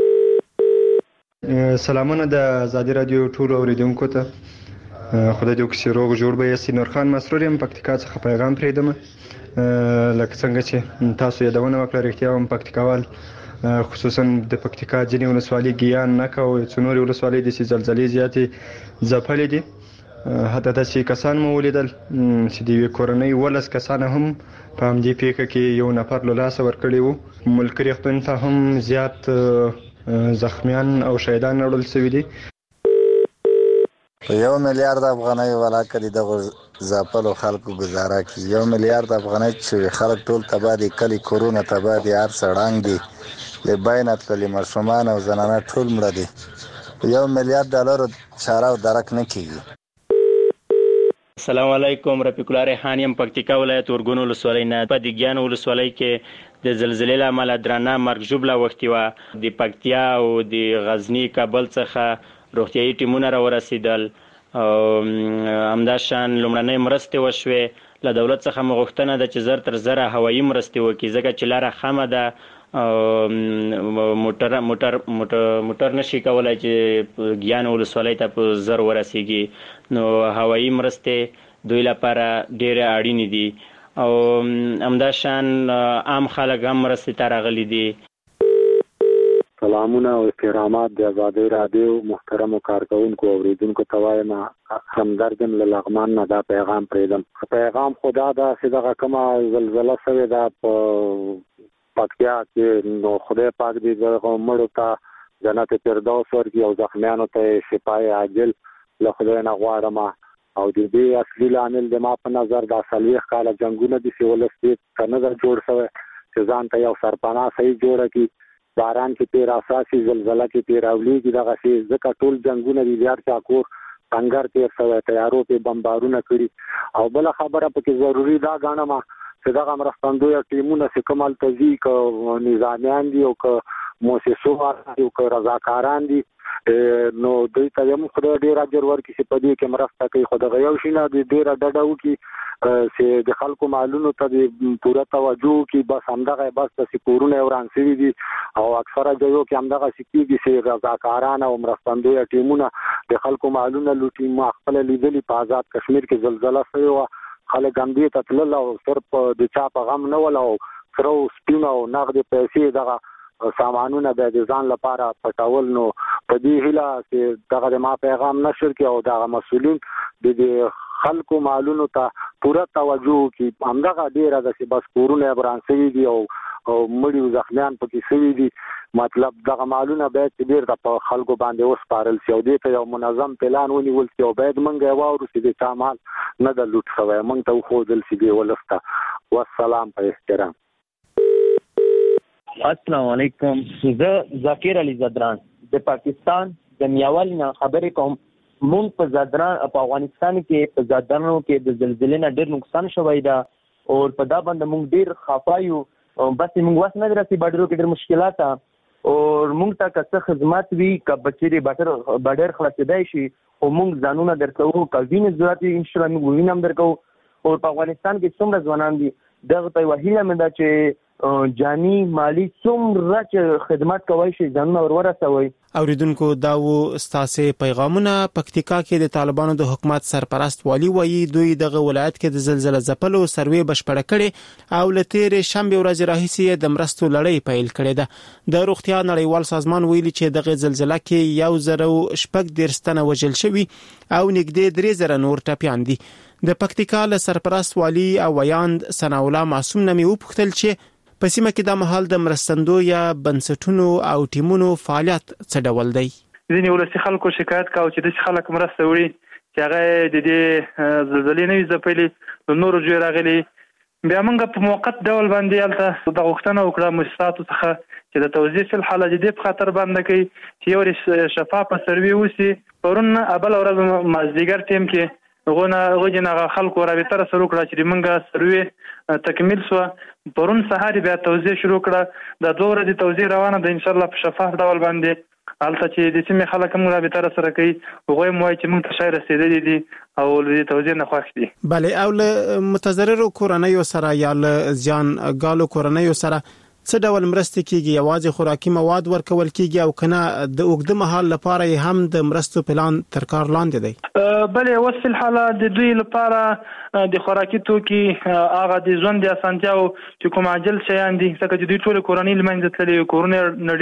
سلامونه د ازادي راډیو ټولو اوریدونکو ته. خدای دې وکړي روغ جوړ به یاست. نورخان مسرور یم پکتیکا څخه پیغام پرېږدم. لکه څنګه چې تاسو یادونه وکړه رښتیا هم پکتیکاوال خصوصا د پکتیکا ځینې ولسوالۍ ګیان نکه او څو نورې ولسوالۍ داسې زلزلې زیاتې ځپلې دي. حتی داسې کسان مو ولیدل چې د یوې کورنۍ 12 کسان هم په همدې پیښه کې یو نفر له لاسه ورکړی وو. ملکي ریښتون ته هم زیات زخمیان او شهیدان راوړل شوي دي. په 1 میلیارډ افغانۍ ولاکه دي دغه ځپلو خلکو ګزاره کوي. 1 میلیارډ افغانۍ چې خلک ټول تباه دي، کلي کورونه تباه دي، هر څه ړنګ دي، له بینه تللي ماشومان او زنانه ټول مړه دي. په 1 میلیارډ ډالرو چاره او درک نه کیږي. السلام علیکم. رفیق الله ریحان یم پکتیکا ولایت ورګون ولسوالۍ نه. په دیګیان ولسوالۍ کې د زلزلې له امله درانه مرګ ژوبله وختي وه. د پکتیا او د غزني کابل څخه روغتیایي ټیمونه راورسېدل او همداشان لومړنۍ مرستې وشوې. له دولت څخه مو غوښتنه ده چې زر تر زره هوایي مرستې وکړي ځکه چې لاره خمه ده او موټر نشي کولای چې ګیان ولسوالۍ ته په زر ورسیږي. نو هوایي مرستې دوی لپاره ډېرې اړینې دي او همداشان عام خلک هم مرستې ته راغلي دي. سلامونه او احترامات د ازادي راډیو محترمو کارکونکو او اوریدونکو ته وایم. همدردم له لغمان نه دا پیغام پرېږدم. پیغام خدا دا چې دغه کومه زلزله شوې ده په پکتیا کې، نو خدای پاک دې دغه مړو ته جنت فردوس ورکړي او زخمیانو ته شفای عاجل له خدای نه غواړم. او د دې اصلي لامل د ما په نظر دا 40 کاله جنګونه دي چې ولس دې ته نه ده جوړ شوی چې ځان ته یو سرپناه صحیح جوړه کړي. باران کې تیر اساسي زلزله کې تیر اولیږي دغه شی ځکه ټول جنگونه دي بیا چاکور څنګه تیر شوی تیارو په بمبارونه کړي. او بل خبره پکې ضروری دا غاڼه چې دغه مرستندوی ټیمونه چې کومل تزیق نظامیان دي او مؤسسو او رضاکاران دي، نو دوی ته هم خدای ډیر اجر ورکړي چې په دې کې مرسته کوي. خو دغه یو شي نه ډیر ډډه وکړي چې د خلکو مالونو ته د پوره توجه وکړي. بس همدغه بس د کورونه وران شوي دي او اکثره ځایو کې همدغه کېږي چې رضاکاران او مرستندوی ټیمونه د خلکو مالونه لوټي. ما خپل لیدلي په آزاد کشمیر کې زلزله شوې وه، خلک همدې ته تلل او صرف د چا په غم نه ول او سره سپین او نغدې پیسې دغه سامانونه به د ځان لپاره پټول. نو په دې هیله چې دغه د ما پیغام نشر کړي او دغه مسؤلین د خلکو مالونو ته پوره توجه وکړي. همدغه ډیره ده چې بس کورونه وران شوي دي او مړي او زخمیان پکې شوي دي. مطلب دغه مالونه باید چې ډیر د خلکو باندې وسپارل شي او دې ته یو منظم پلان ونیول شي او باید موږ یې واورو چې د چا مال نه ده لوټ شوی، موږ ته وښودل شي دې ولس ته. والسلام په احترام. السلام علیکم. زه ذکیر علي زدران د پاکستان د میاول نه خبرې کوم. مونږ په زدران په افغانستان کې په زدرانو کې د زلزلې نه ډېر نقصان شوی ده او په دا باندې مونږ ډېر خفه یو بس موږ واس نه درسي بډرو کې ډېر مشکلات او موږ ته که خدمات وي که بچری بډر خلاصېدای شي او موږ ځانونه درکو کوي نه ضرورت ان شاء الله موږ وینم درکو او په افغانستان کې څومره ځوانان دي دغه ته وهیله مې ده چې جاني مالی څومره چې خدمات کوي شي ځانونه ورسوي. اوریدونکو دا و ستاسو پیغامونه. پکتیکا کې د طالبانو د حکومت سرپرست والی وایي دوی دغه ولایت کې د زلزلې ځپلو سروې بشپړه کړي او لتیر شنبه ورځ راهیسې د مرستو لړۍ پیل کړې ده. د روغتیا نړیوال سازمان ویلي چې دغه زلزلہ کې 1,014 تنه وژل شوي او نږدې 3,000 نور ټپيان دي. د پکتیکا له سرپرست والی او ویاند ثناء الله معصوم نمي وپوښتل چې په سیمه کې د مهال د مرستندو یا بنسټونو او ټیمونو فعالیت څه ډول دی. ځینې ولسي خلکو شکایت کاوه چې د خلک مرسته وړي چې هغه د دې زلزلې نه ځپلې د نورو جوړ راغلي. بیا موږ په موقت ډول باندې البته د غوښتنه وکړه مؤسساتو څخه چې د توزیع فل حاله جدي په خاطر باندې کوي چې یو شفافه سروي وسی. پرون ابل ورځ مازدیګر ټیم کې غوښنه خلکو رابطه سره وکړه چې موږ سروي تکمیل شو. پرون سهار بیا توزیع شروع کړه. د 2 ورځې توزیع روانه ده ان شاء الله په شفاف ډول باندې. البته چې د سیمې خلک موږ رابطه سره کوي هغه موای چې موږ ته شای رسیدلې دي او د توزیع نه خوښ دي. بله او له متضرر کورنۍ سره یا له ځان غالو کورنۍ سره څه ډول مرستې کیږي؟ یوازې خوراکي مواد ورکول کیږي او کنه د اوږده مهال لپاره هم د مرستو پلان تر کار لاندې دی؟ بله اوس په حاله د دوی لپاره د خوراکي توکي هغه د ژوند د اسانتیاو چې کوم عاجل شیان دي ځکه چې دوی ټول کورنۍ لمنځه تللي کورونه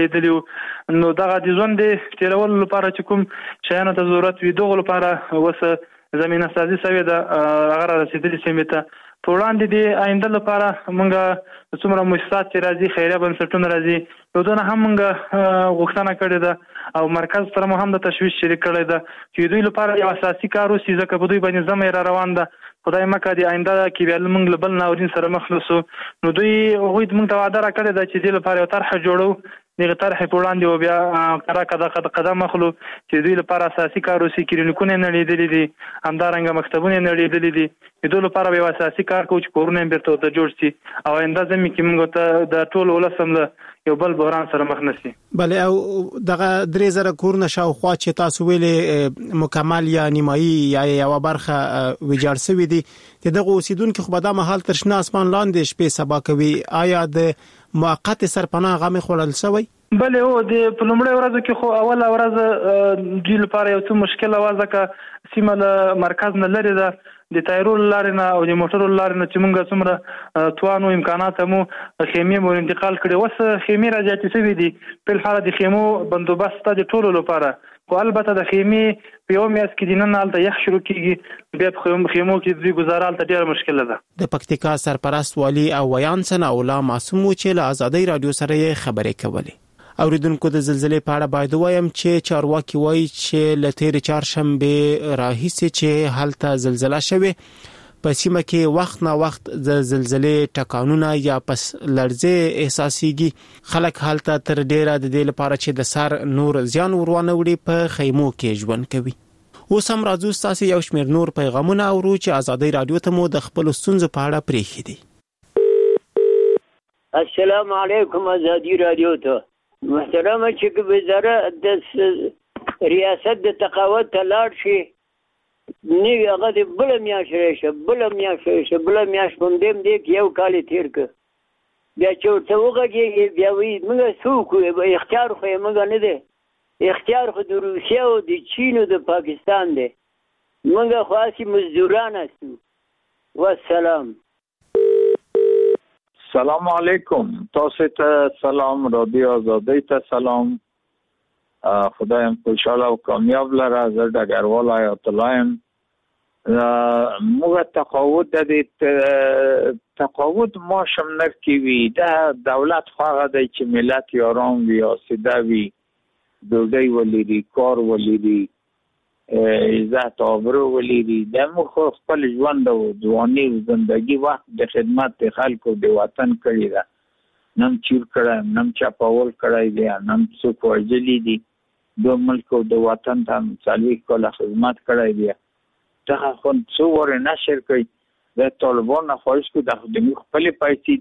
نړېدلي نو دغه د ژوند د تیرولو لپاره چې کوم شیانو ته ضرورت وي دغه لپاره اوس زمينه سازي شوې ده هغه رسیدلي سیمه ته. په وړاندې د آینده لپاره موږ څومره مؤسسات چې راځي خیریه بنسټونه راځي نو دونه هم موږ غوښتنه کړې ده او مرکز سره هم د تشویش شریک کړی ده چې دوی لپاره یو اساسي کار وشي ځکه په دوی باندې زموږ روان ده. خدای مکه د آینده کې بیا موږ له بل ناورین سره مخ نشو. نو دوی هغوی موږ ته وعده راکړې ده چې د لپاره یو طرح جوړو دغه طرح په وړاندې او بیا قدم اخلو چې دوی لپاره اساسي کار وشي. کلینیکونه نړېدلي دي همدارنګه مکتبونه نړېدلي دي د دوی لپاره یو اساسي کار کوو چې کورونه بیرته ورته جوړ شي او آینده زمي کې موږ ته د ټول ولسم یو بل بحران سره مخ نشي. بله او دغه 3,000 کورونه شاوخوا چې تاسو ویلې مکمل یا نیمایي یا یو برخه ویجاړ شوی دي چې دغه اوسیدونکو خو به د مهال تر شنه اسمان لاندې شپې سبا کوي. آیا د موقت سرپناه غمه خلل شوی؟ بله او د پلومړی ورځ کې خو اوله ورځ دوی لپاره یو څه مشکل وازه ک سیمه له مرکز نه لري ده د تایرول لارې نه او د موټرو لارې نه چې موږ څومره توانو امکانات مو خیمې مو انتقال کړي. اوس خیمې راځي شوي دي په حال د خیمو بندوبست د ټولو لپاره خو البته د خیمې په یو میاشت کې دینه نالته یخ شروع کیږي بیا په خیمو کې دوی گزارال ته ډیره مشکل ده. د پکتیکا سرپرست والی او ویان ثناء الله معصوم چې له آزادۍ رادیو سره خبرې کولې. اوریدونکو د زلزلې په اړه باید وایم چې چارواکي وایي چې له تیر چهارشنبه راهیسې چې هلته زلزلہ شوه په سیمه کې وخت نه وخت د زلزلې ټکانونه یا پس لړزې احساسيږي. خلک هلته تر ډیره د دې لپاره چې د سر نور زیان ورونه وړي په خیمو کې ژوند کوي. اوس هم راځو تاسو یو شمېر نور پیغامونه اورو چې آزادۍ رادیو ته مو د خپل ستونزو په اړه پریښي دي. السلام علیکم آزادۍ رادیو ته محترمه چې وزارت د ریاست د تقاعد ته لاړ شي نو هغه د بل میاشت په دې کې یو کال تیر ک بیا چې ورته وغږېږي بیا وایي موږ څوک اختیار خو یې موږ نه دی اختیار خو د روسیې او د چین او د پاکستان دی موږ خو هسې مزدوران هستو. والسلام. سلام علیکم تاسو ته سلام رادیو آزادۍ ته سلام. خدایم خوشحاله او کامیاب لره. زه ډګروال آیت الله یم. موږ تقاعد ماشم نرکوي د دولت خواغه دی چې ملت یاران وي آسوده وي ډوډۍ ولري کار ولري عزت آبرو ولري د موږ خپل ژوند او ځواني او زندگی وخت د خدمت د خلکو د وطن کړی ده نم چور کړه نم چاپاول کړی دی نم څوک وجلی دي د ملک او د وطن ته څلوي کوله خدمت کړی دی. دا خو څو ور نشر کوي د طالبان خواهش کو د خپل پیسې دي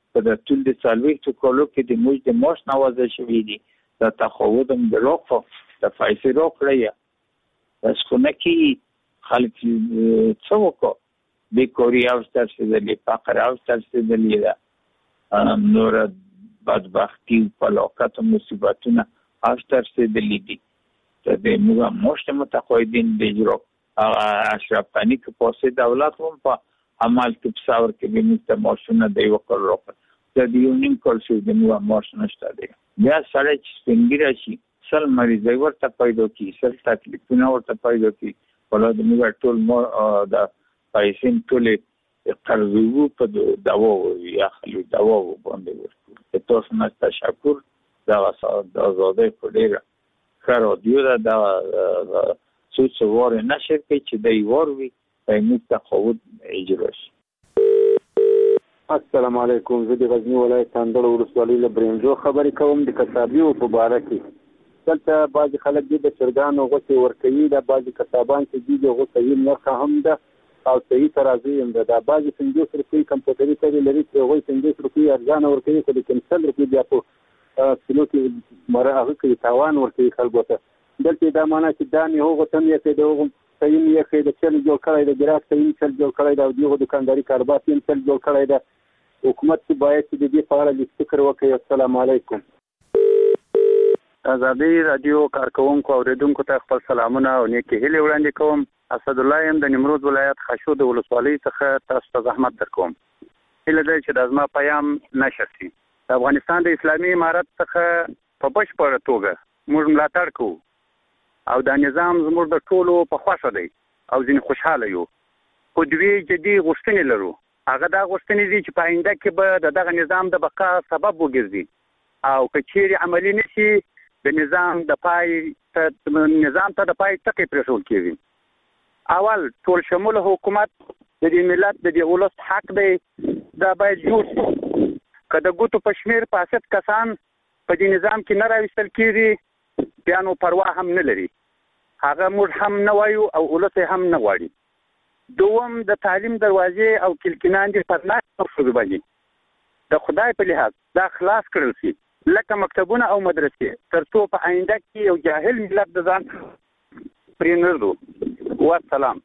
په د ټول د څلوېښتو کالو کې د موږ د معاش نوازه شوي دي د تخاوت هم د راکړه د پیسې راکړه بس خونه کې خلک څه وکړو بیکاري اوج ته رسېدلې فقر اوج ته رسېدلې ده نور بدبختي فلاکت و مصیبتونه اوج ته رسېدلي دي د موږ معاش متقاعدین د اجرا اشرف غني که پاسې دولت هم په عمل کې په څاور کې به موږ معاشونه د یو کال راکړل د یو نیم کال شو د موږ معاش نشته دی بیا سړی چې سپینګیره شي سل مریضۍ ورته پیدا کړي سل تکلیفونه ورته پیدا کړي ولا د موږ ټول د پیسې ټولې قرض وو په دوا یا خلو دوا باندې ورکړو تاسو نه تشکر دا آزادۍ په ډېره ښه رادیو ده دا څو وار نشر کوي چې د یوار وي موږ تقاعد اجرا شي. السلام علیکم زه د غزنی ولایت اندړ ولسوالۍ له برنجو خبرې کوم د کسابیو په باره کې دلته بعضې خلک دي د چرګانو غوښې ورکوي دا بعضې کسابان چې دي د غوښې نرخ هم ده او صحیح ترازی هم ده دا بعضې 50 روپۍ کمپیوټري ترې لري چې هغوی 50 روپۍ ارزانه ورکوي خو لیکن 100 روپۍ بیا په کیلو کې هغه کوي تاوان ورکوي خلکو ته دلته دا معنا چې دا مې هغو ته مې د هغو صحیح مې یې د چل جوړ کړی د ګراک صحیح چل جوړ کړی د دغه دکانداري کاروبار یې چل جوړ کړی د حکومت چې باید چې د دې په اړه لیک فکر وکړي. السلام علیکم. ازادي رادیو کارکونکو اوریدونکو ته خپل سلامونه او نیکې هیلې وړاندې کوم. اسد الله یم د نیمروز ولایت خاشود ولسوالۍ څخه تاسو ته زحمت درکوم. هیله ده چې د زما پیام نشر شي. د افغانستان د اسلامي امارت څخه په بشپړه توګه موږ ملاتړ کوو او دا نظام زموږ د ټولو په خوښه دی او ځینې خوشحاله یو خو دوی جدي غوښتنې لرو هغه دا غوښتنې دي چې په آینده کې به د دغه نظام د بقا سبب وګرځي او که چیرې عملي نشي د نظام ته د پای ټکی پرېښول کېږي. اول ټول شموله حکومت د دې ملت د دې ولس حق دی دا باید جوړ شي که د ګوتو په شمېر فاسد کسان په دې نظام کې نه راویستل کېږي بیا نو پروا هم نه لري هغه موږ هم نه وایو او ولس هم نه غواړي. دوم د تعلیم دروازې او کلکینان دي پر ناست مقصود باندې د خدای په لحاظ دا خلاص کړل شي لکه مکتبونه او مدرسې تر څو په آینده کې یو جاهل ملت د ځان پرې نه ږدو. والسلام.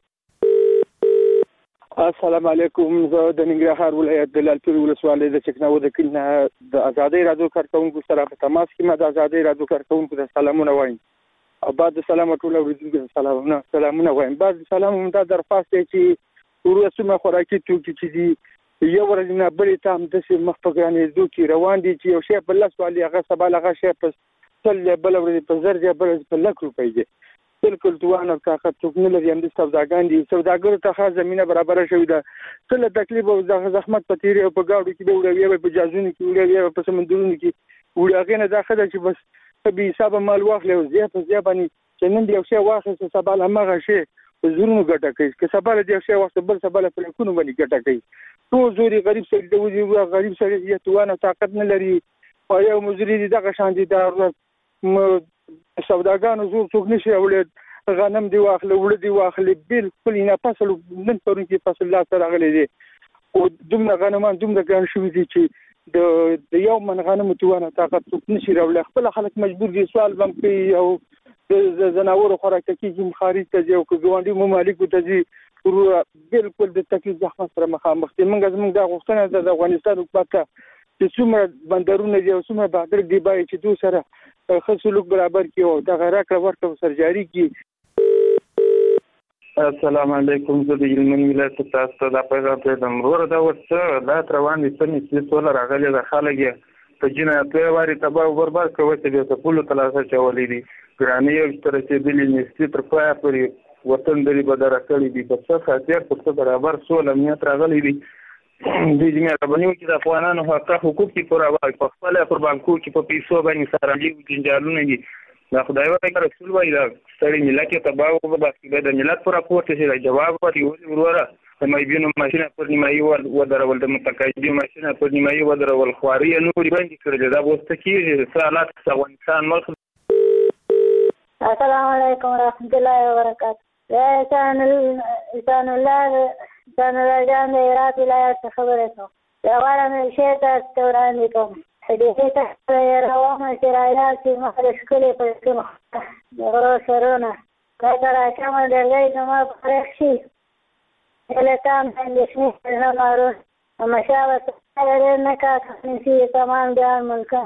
السلام علیکم. زه د ننګرهار ولایت د لعل پورې ولسوالۍ د چکناو د کلي نه د ازادۍ راډیو کارکونکو سره په تماس کې ما د ازادۍ راډیو کارکونکو ته سلامونه وایم او بعد سلام ټول اوریدونکو ته سلامونه وایم. بعد سلام هم دا درخواست دی چې ورسمه خوراکي توکي چې دي یو ورځ نه بلې ته هم داسې مخ په ګرانېدو کې روان دي چې یو شی په 10 والي هغه سبا هغه شی په 100 بله ورځ په 1000 بله ورځ په 100 روپۍ دی. بالکل توان او طاقت څوک نه لري. همدې سوداګان دي سوداګرو ته ښه زمینه برابره شوې ده څه له تکلیف او زحمت په تېرې او په ګاډو کې به وړوي په جازونو کې وړوي په سمندرونو کې وړي هغې نه دا ښه ده چې بس بې حسابه مال واخلي او زیات باندې چې نن د یو شی واخیسته سبا له هماغه شی په زورونو ګټه کوي که سبا له د یو شی واخیسته بل سبا له په لیکونو باندې ګټه کوي. ټول زور یې غریب سړي ته وځي غریب سړي یې توان او طاقت نه لري او یو مزدوري دي دغه شان دي د سوداګانو زور څوک نشي راوړی غنم دی واخلي وړه دی واخلي بالکل نه فصل نن پرون کې فصل لا سره راغلی دی او دومره غنمان دومره ګران شوي دي چې د یو من غنمو توانه طاقت څوک نشي راوړی. خپل خلک مجبور دي سوال بم کوي او د زناورو خوراک کېږي خارج ته ځي او که ګاونډي ممالکو ته ځي بالکل د تکلیف زحمت سره مخامخ دي. زموږ دا غوښتنه ده د افغانستان حکومت ته چې څومره بندرونه دي او څومره بهادر دي باید چې دوی سره ښه سلوک برابر کړي او دغه راکړه ورکړه سره جاري کړي. السلام علیکم. زه د هلمند ولایت تاسو ته دا پیغام پرېږدم. وروره دا اوس څه دا روان دي څه نسبي سوله راغلې ده خلک یې په جنایتي وارې تباه او برباد کوي چې بیا په پولو ته لاس اچولي دي ګرانۍ یو ته رسېدلي نسبي تر پایه پورې وطن درې بدره کړي دي په څه خاطر په څه برابر سوله امنیت راغلی دي. دوی دې مهرباني وکړي د افغانانو حقوق دي پوره وایي په خپله پر بانکو کې په پیسو باندې سارنجي جنجالونه دي دا خدای وایي رسول وایي دا ستړي ملت یې تباه وکړي د ملت پر راپورته شي جواب ورکړي وروره د مایبینو ماشینه پر نیمایي ودرول د متقاعدینو ماشینه پر نیمایي ودرول خواري یې نورې بندې کړلې دا به اوس څه کېږي څه حالات افغانستان مخ. السلام علیکم ورحمت الله وبرکاته. انسان الله جان د هرات ولایت څخه خبرې کوم. غواړم شی تاسو ته وړاندې کوم دې ته روانه چې راځي ما د ښکلې په کوم د غرو سرونه کله راځم درګای نو ما پرېښي الهتام باندې شنه نه مارو مشاوره نه کا نسی تمام بیان ملک.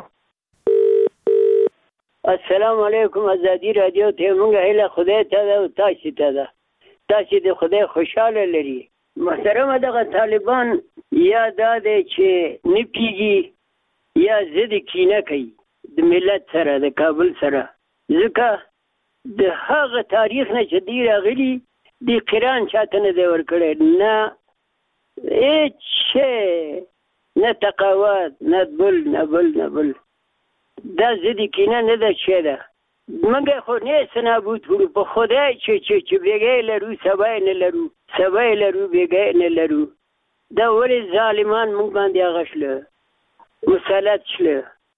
السلام علیکم ازادي رادیو ته موږ هله خدای ته او تاسو ته ده تاسو د خدای خوشاله لري. محترم دغه طالبان یا د چې نه پیږي یا زید کینه کوي د ملت سره د کابل سره ځکه د هغه تاریخ نه چې دی راغلی د قران چاته نه دی ورکړی نه هیڅ نه تقاوت نه بل دا زید کینه نه ده چې ده موږ خو نه سنابود کړو په خدای چې بیګای لرو سبای نه لرو بیګای نه لرو دا ولې ظالمان موږ باندې غشله مسلط شله.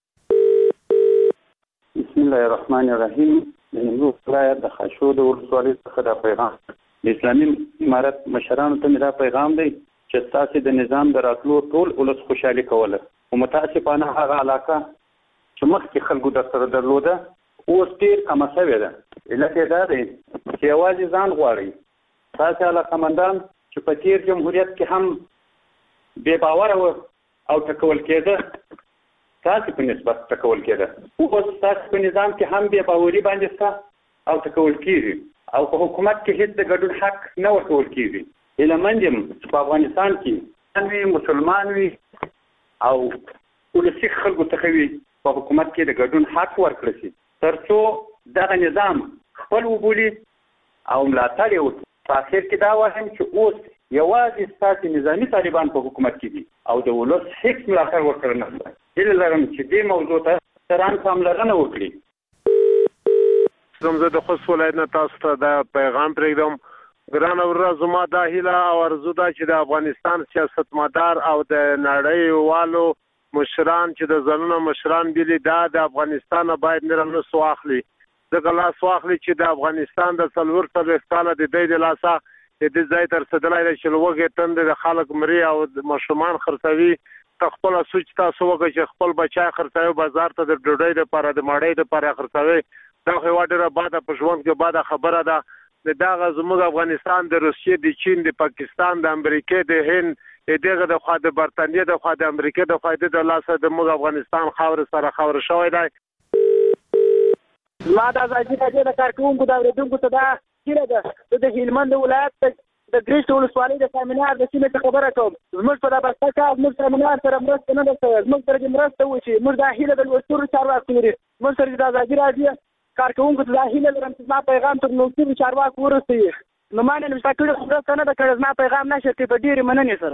بسم الله الرحمن الرحیم. د نیمروز ولایت د خاشود ولسوالۍ څخه دا پیغام د اسلامي امارت مشرانو ته دا پیغام دی چې تاسو د نظام د راتلو ټول ولس خوشحالي کوله او متاسفانه هغه علاقه چې مخکې خلکو در سره درلوده اوس ډېر کمه شوې ده. علت یې دا دی چې یوازې ځان غواړي. تاسې علاقمندان چې په تېر جمهوریت کې هم بې باوره وه او ټکول کېده تاسې په نسبت ټکول کېده اوس تاسې په نظام کې هم بې باوري باندې شته او ټکول کېږي او په حکومت کې هېڅ د ګډون حق نه ورکول کېږي. هیله مند یم چې په افغانستان کې وي مسلمان وي او ولسي خلکو څخه وي په حکومت کې د ګډون حق ورکړل شي تر څو دغه نظام خپل وبولي او ملاتړ یې وکړي. په اخر کې دا وایم چې اوس یوازې ستاسې نظامي طالبان په حکومت کې دي او د ولس هیڅ ملاتړ ورکړی نه شته. هیله لرم چې دې موضوع ته سران پاملرنه وکړي. زه د خوست ولایت نه تاسو ته دا پیغام پرېږدم. ګرانه ورځ زما دا هیله او ارزو ده چې د افغانستان سیاستمدار او د نړیوالو مشران چې د ځانونه مشران بيلي دا د افغانستان باید نرمنس واخلي. ځکه لاس واخلي چې د افغانستان د 40 کاله د دې لاسه د ځای تر صدلای چې لوګي تند د خلک مري او مشرومان خرڅوي خپل سوچ تاسو وګورئ چې خپل بچا خرڅوي بازار ته د ډوډۍ لپاره د ماړۍ لپاره خرڅوي. دا خو وړه بعد په ژوند کې بعد خبره ده دا زموږ افغانستان د روسیې د چین د پاکستان د امریکا د هند دغه د خوا د برتانیې د خوا د امریکا د خوا د لاسه د موږ افغانستان خاور سره خاور شوی دی. ما د ازادي راډیو د کارکونکو د اوریدونکو ته دا کیره ده د هلمند ولایت د ګریشت ولسوالۍ د سیمینار د سیمې خبره کوم. زموږ په دغه بسته کې زموږ سیمینار سره مرسته نه ده شوې. زموږ سره مرسته وشي موږ د هیله د لوستلو چارواکو لري. موږ سره د ازادي راډیو کارکونکو ته د هیله لرم چې ما پیغام تر لوستلو چارواکو ورسوي. نو ما نه مشته کړې مرسته نه ده کړې. ما پیغام نشر کې په ډېرې مننې سره.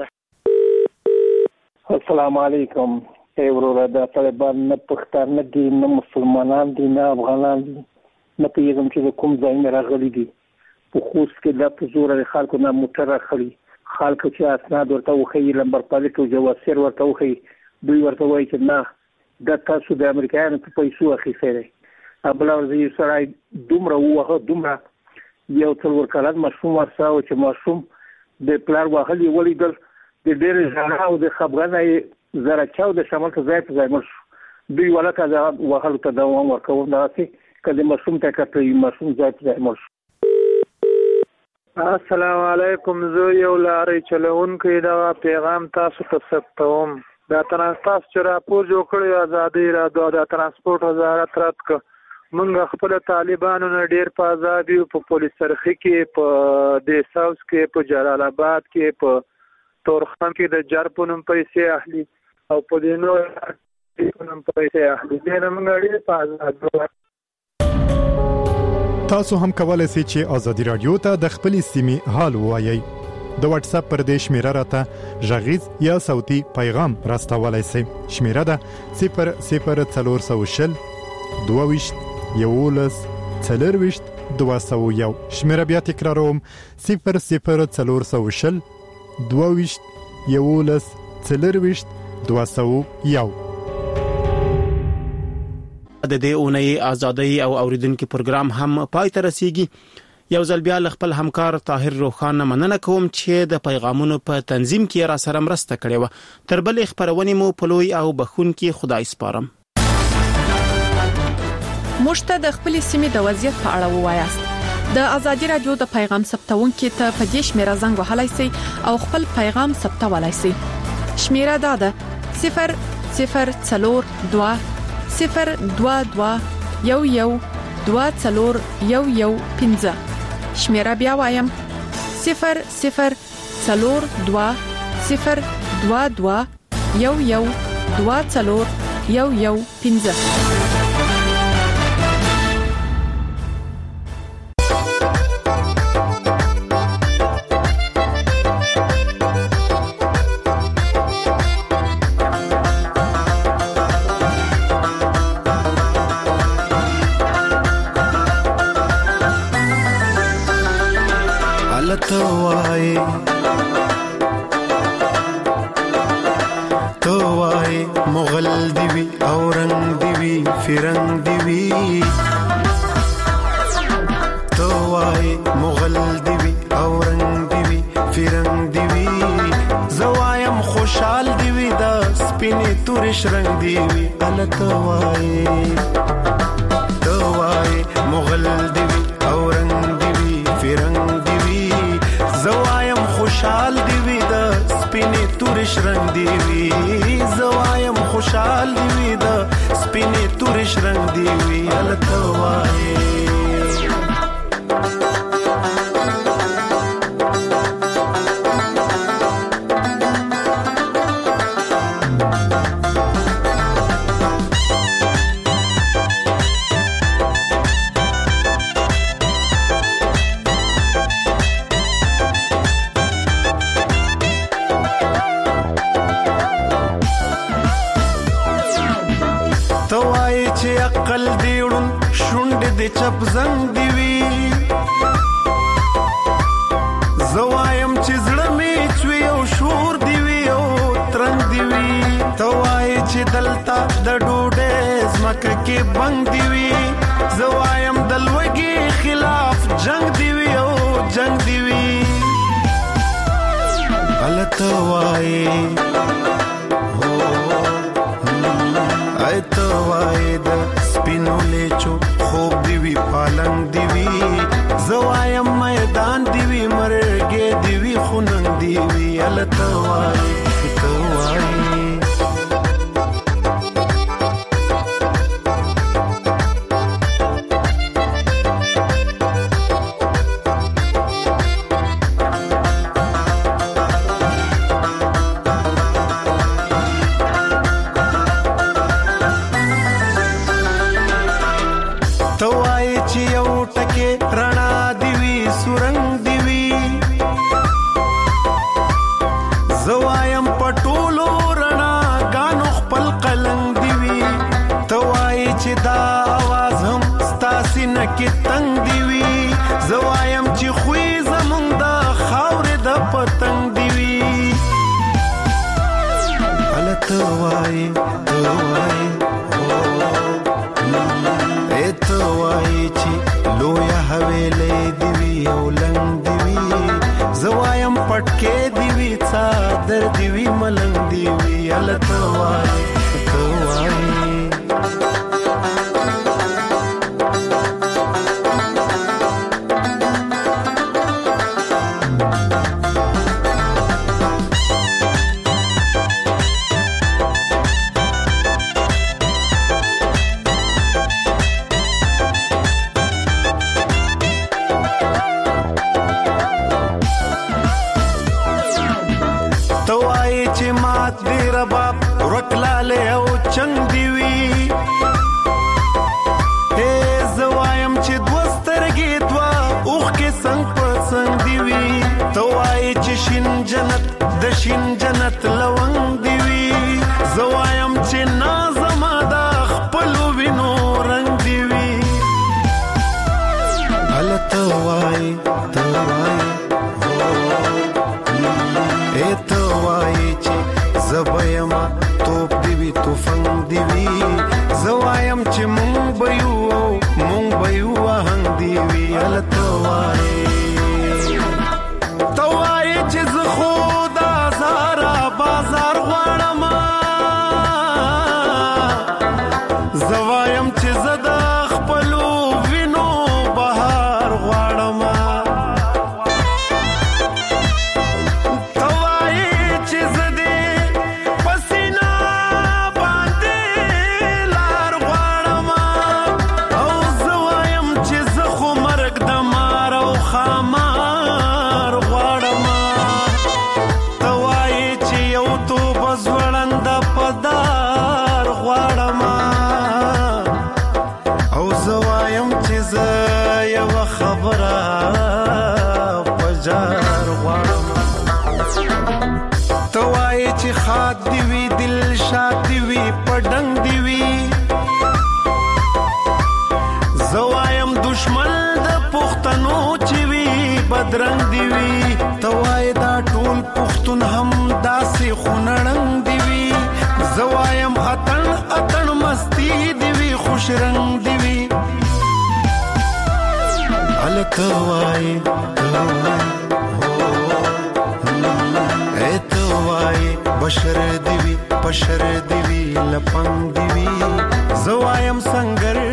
السلام علیکم. ای وروره دا طالبان نه پښتانه دي نه مسلمانان دي نه افغانان دي نه پوهېږم چې د کوم ځای نه راغلي دي. په خوست کې دا په زوره د خلکو نه موټر راخلي خلکو چې اسناد ورته وښیي لمبر پالیټ او جواسیر ورته وښیي دوی ورته وایي چې نه دا تاسو د امریکایانو په پیسو اخیستی دی. بله ورځ یو سړی دومره ووهه دومره یو څلور کلن ماشوم ورسره و چې ماشوم د پلار وهل یې ولیدل د ډېرې ژړا او د خفګانه یې زرچه او د شمال ته ځای په ځای مړ شو. دوی ولکه وهلو ته دوام ورکول دغسې که د ماشوم ته کته وي ماشوم ځای په ځای مړ شو. السلام علیکم. زه یو لارۍ چلوونکی دغه پیغام تاسو ته ثبتوم. دا تاسو چې راپور جوړ کړی ازادي راډیو د ترانسپورت وزارت رد کړ. موږ خپل طالبانو نه ډېر په ازادي په پولیس سرخي کې په د ساوث کې په جلال آباد کې په تورخم کې د جرپو نوم پیسې اخلي او په دې نور نوم پیسې اخلي. دې نه موږ ډېر په ازادي. تاسو هم کولای شئ چې ازادي رادیو ته د خپلې سیمې حال ووایئ. د واتس اپ پر دې شمیره راته غږیز یا صوتي پیغام راستولای شئ. شمیره ده 00420 22 11 40 201. شمیره بیا تکراروم 00420 22 11 40 201. د دې اونۍ ازادي او اوریدونکو پروګرام هم پای ته رسیدي. یو ځل بیا خپل همکار طاهر روخان مننه کوم چې د پیغامونو په تنظیم کې را سره مرسته کړې و. تر بلې خبرونه مو په لوی او بخون کې خدای سپارم. مشته د خپل سیمې د وضعیت په اړه ووایاست. د ازادي رادیو د پیغام ثبتونکو ته په دې شمیره زنګ وهلای شئ او خپل پیغام ثبتولای شئ. شمیره دا ده 0042 022 112415. شمیره بیا وایم 0042 022 112415. توای مغل دیوی او رنگ دیوی فرنگ دیوی توای مغل دیوی او رنگ دیوی فرنگ دیوی زوایم خوشحال دیوی دا سپینی تورش رنگ دیوی ال توای مغل دیوی او رنگ دیوی فرنگ دیوی زوایم خوشحال دیوی دا سپینی تورش رنگ دیوی زوایم خوشحال دیوی دا سپینی تورش رنگ دیوی التوای عقل دیړون شوند د چپ زنګ دیوی زوایم چې زړه می چوي او شور دیوی او ترنګ دیوی توای چې دلتا د ډوډې زمکه کې بنګ دیوی زوایم دلوګي خلاف جنگ دیوی او جنگ دیوی التوای توای د سپینو لیچو خوب دیوی پالنګ دیوی زوایم میدان دیوی مرګې دیوی خوننګ دیوی ال توای کې تنگ دیوی زوایم چې خوې زمونږ د خاورې د پتنګ دیوی التوای توای توای چې لویا حویلې دیوی او لنګ دیوی زوایم پټکې دیوی څادر دیوی ملنګ دیوی التوای توای واورا پجار غواړم توای چې خاط دی وی دل شاد دی وی پډنګ دی وی زوایم دشمن د پښتنو چې وی بدرنګ دی وی توای دا ټول پښتون هم داسې خونړنګ دی وی زوایم اتن اتن مستی دی وی خوش رنگ دی وی الکوای اتوای بشر دی وی پشر دی وی لپنګ دی وی زوایم سنگر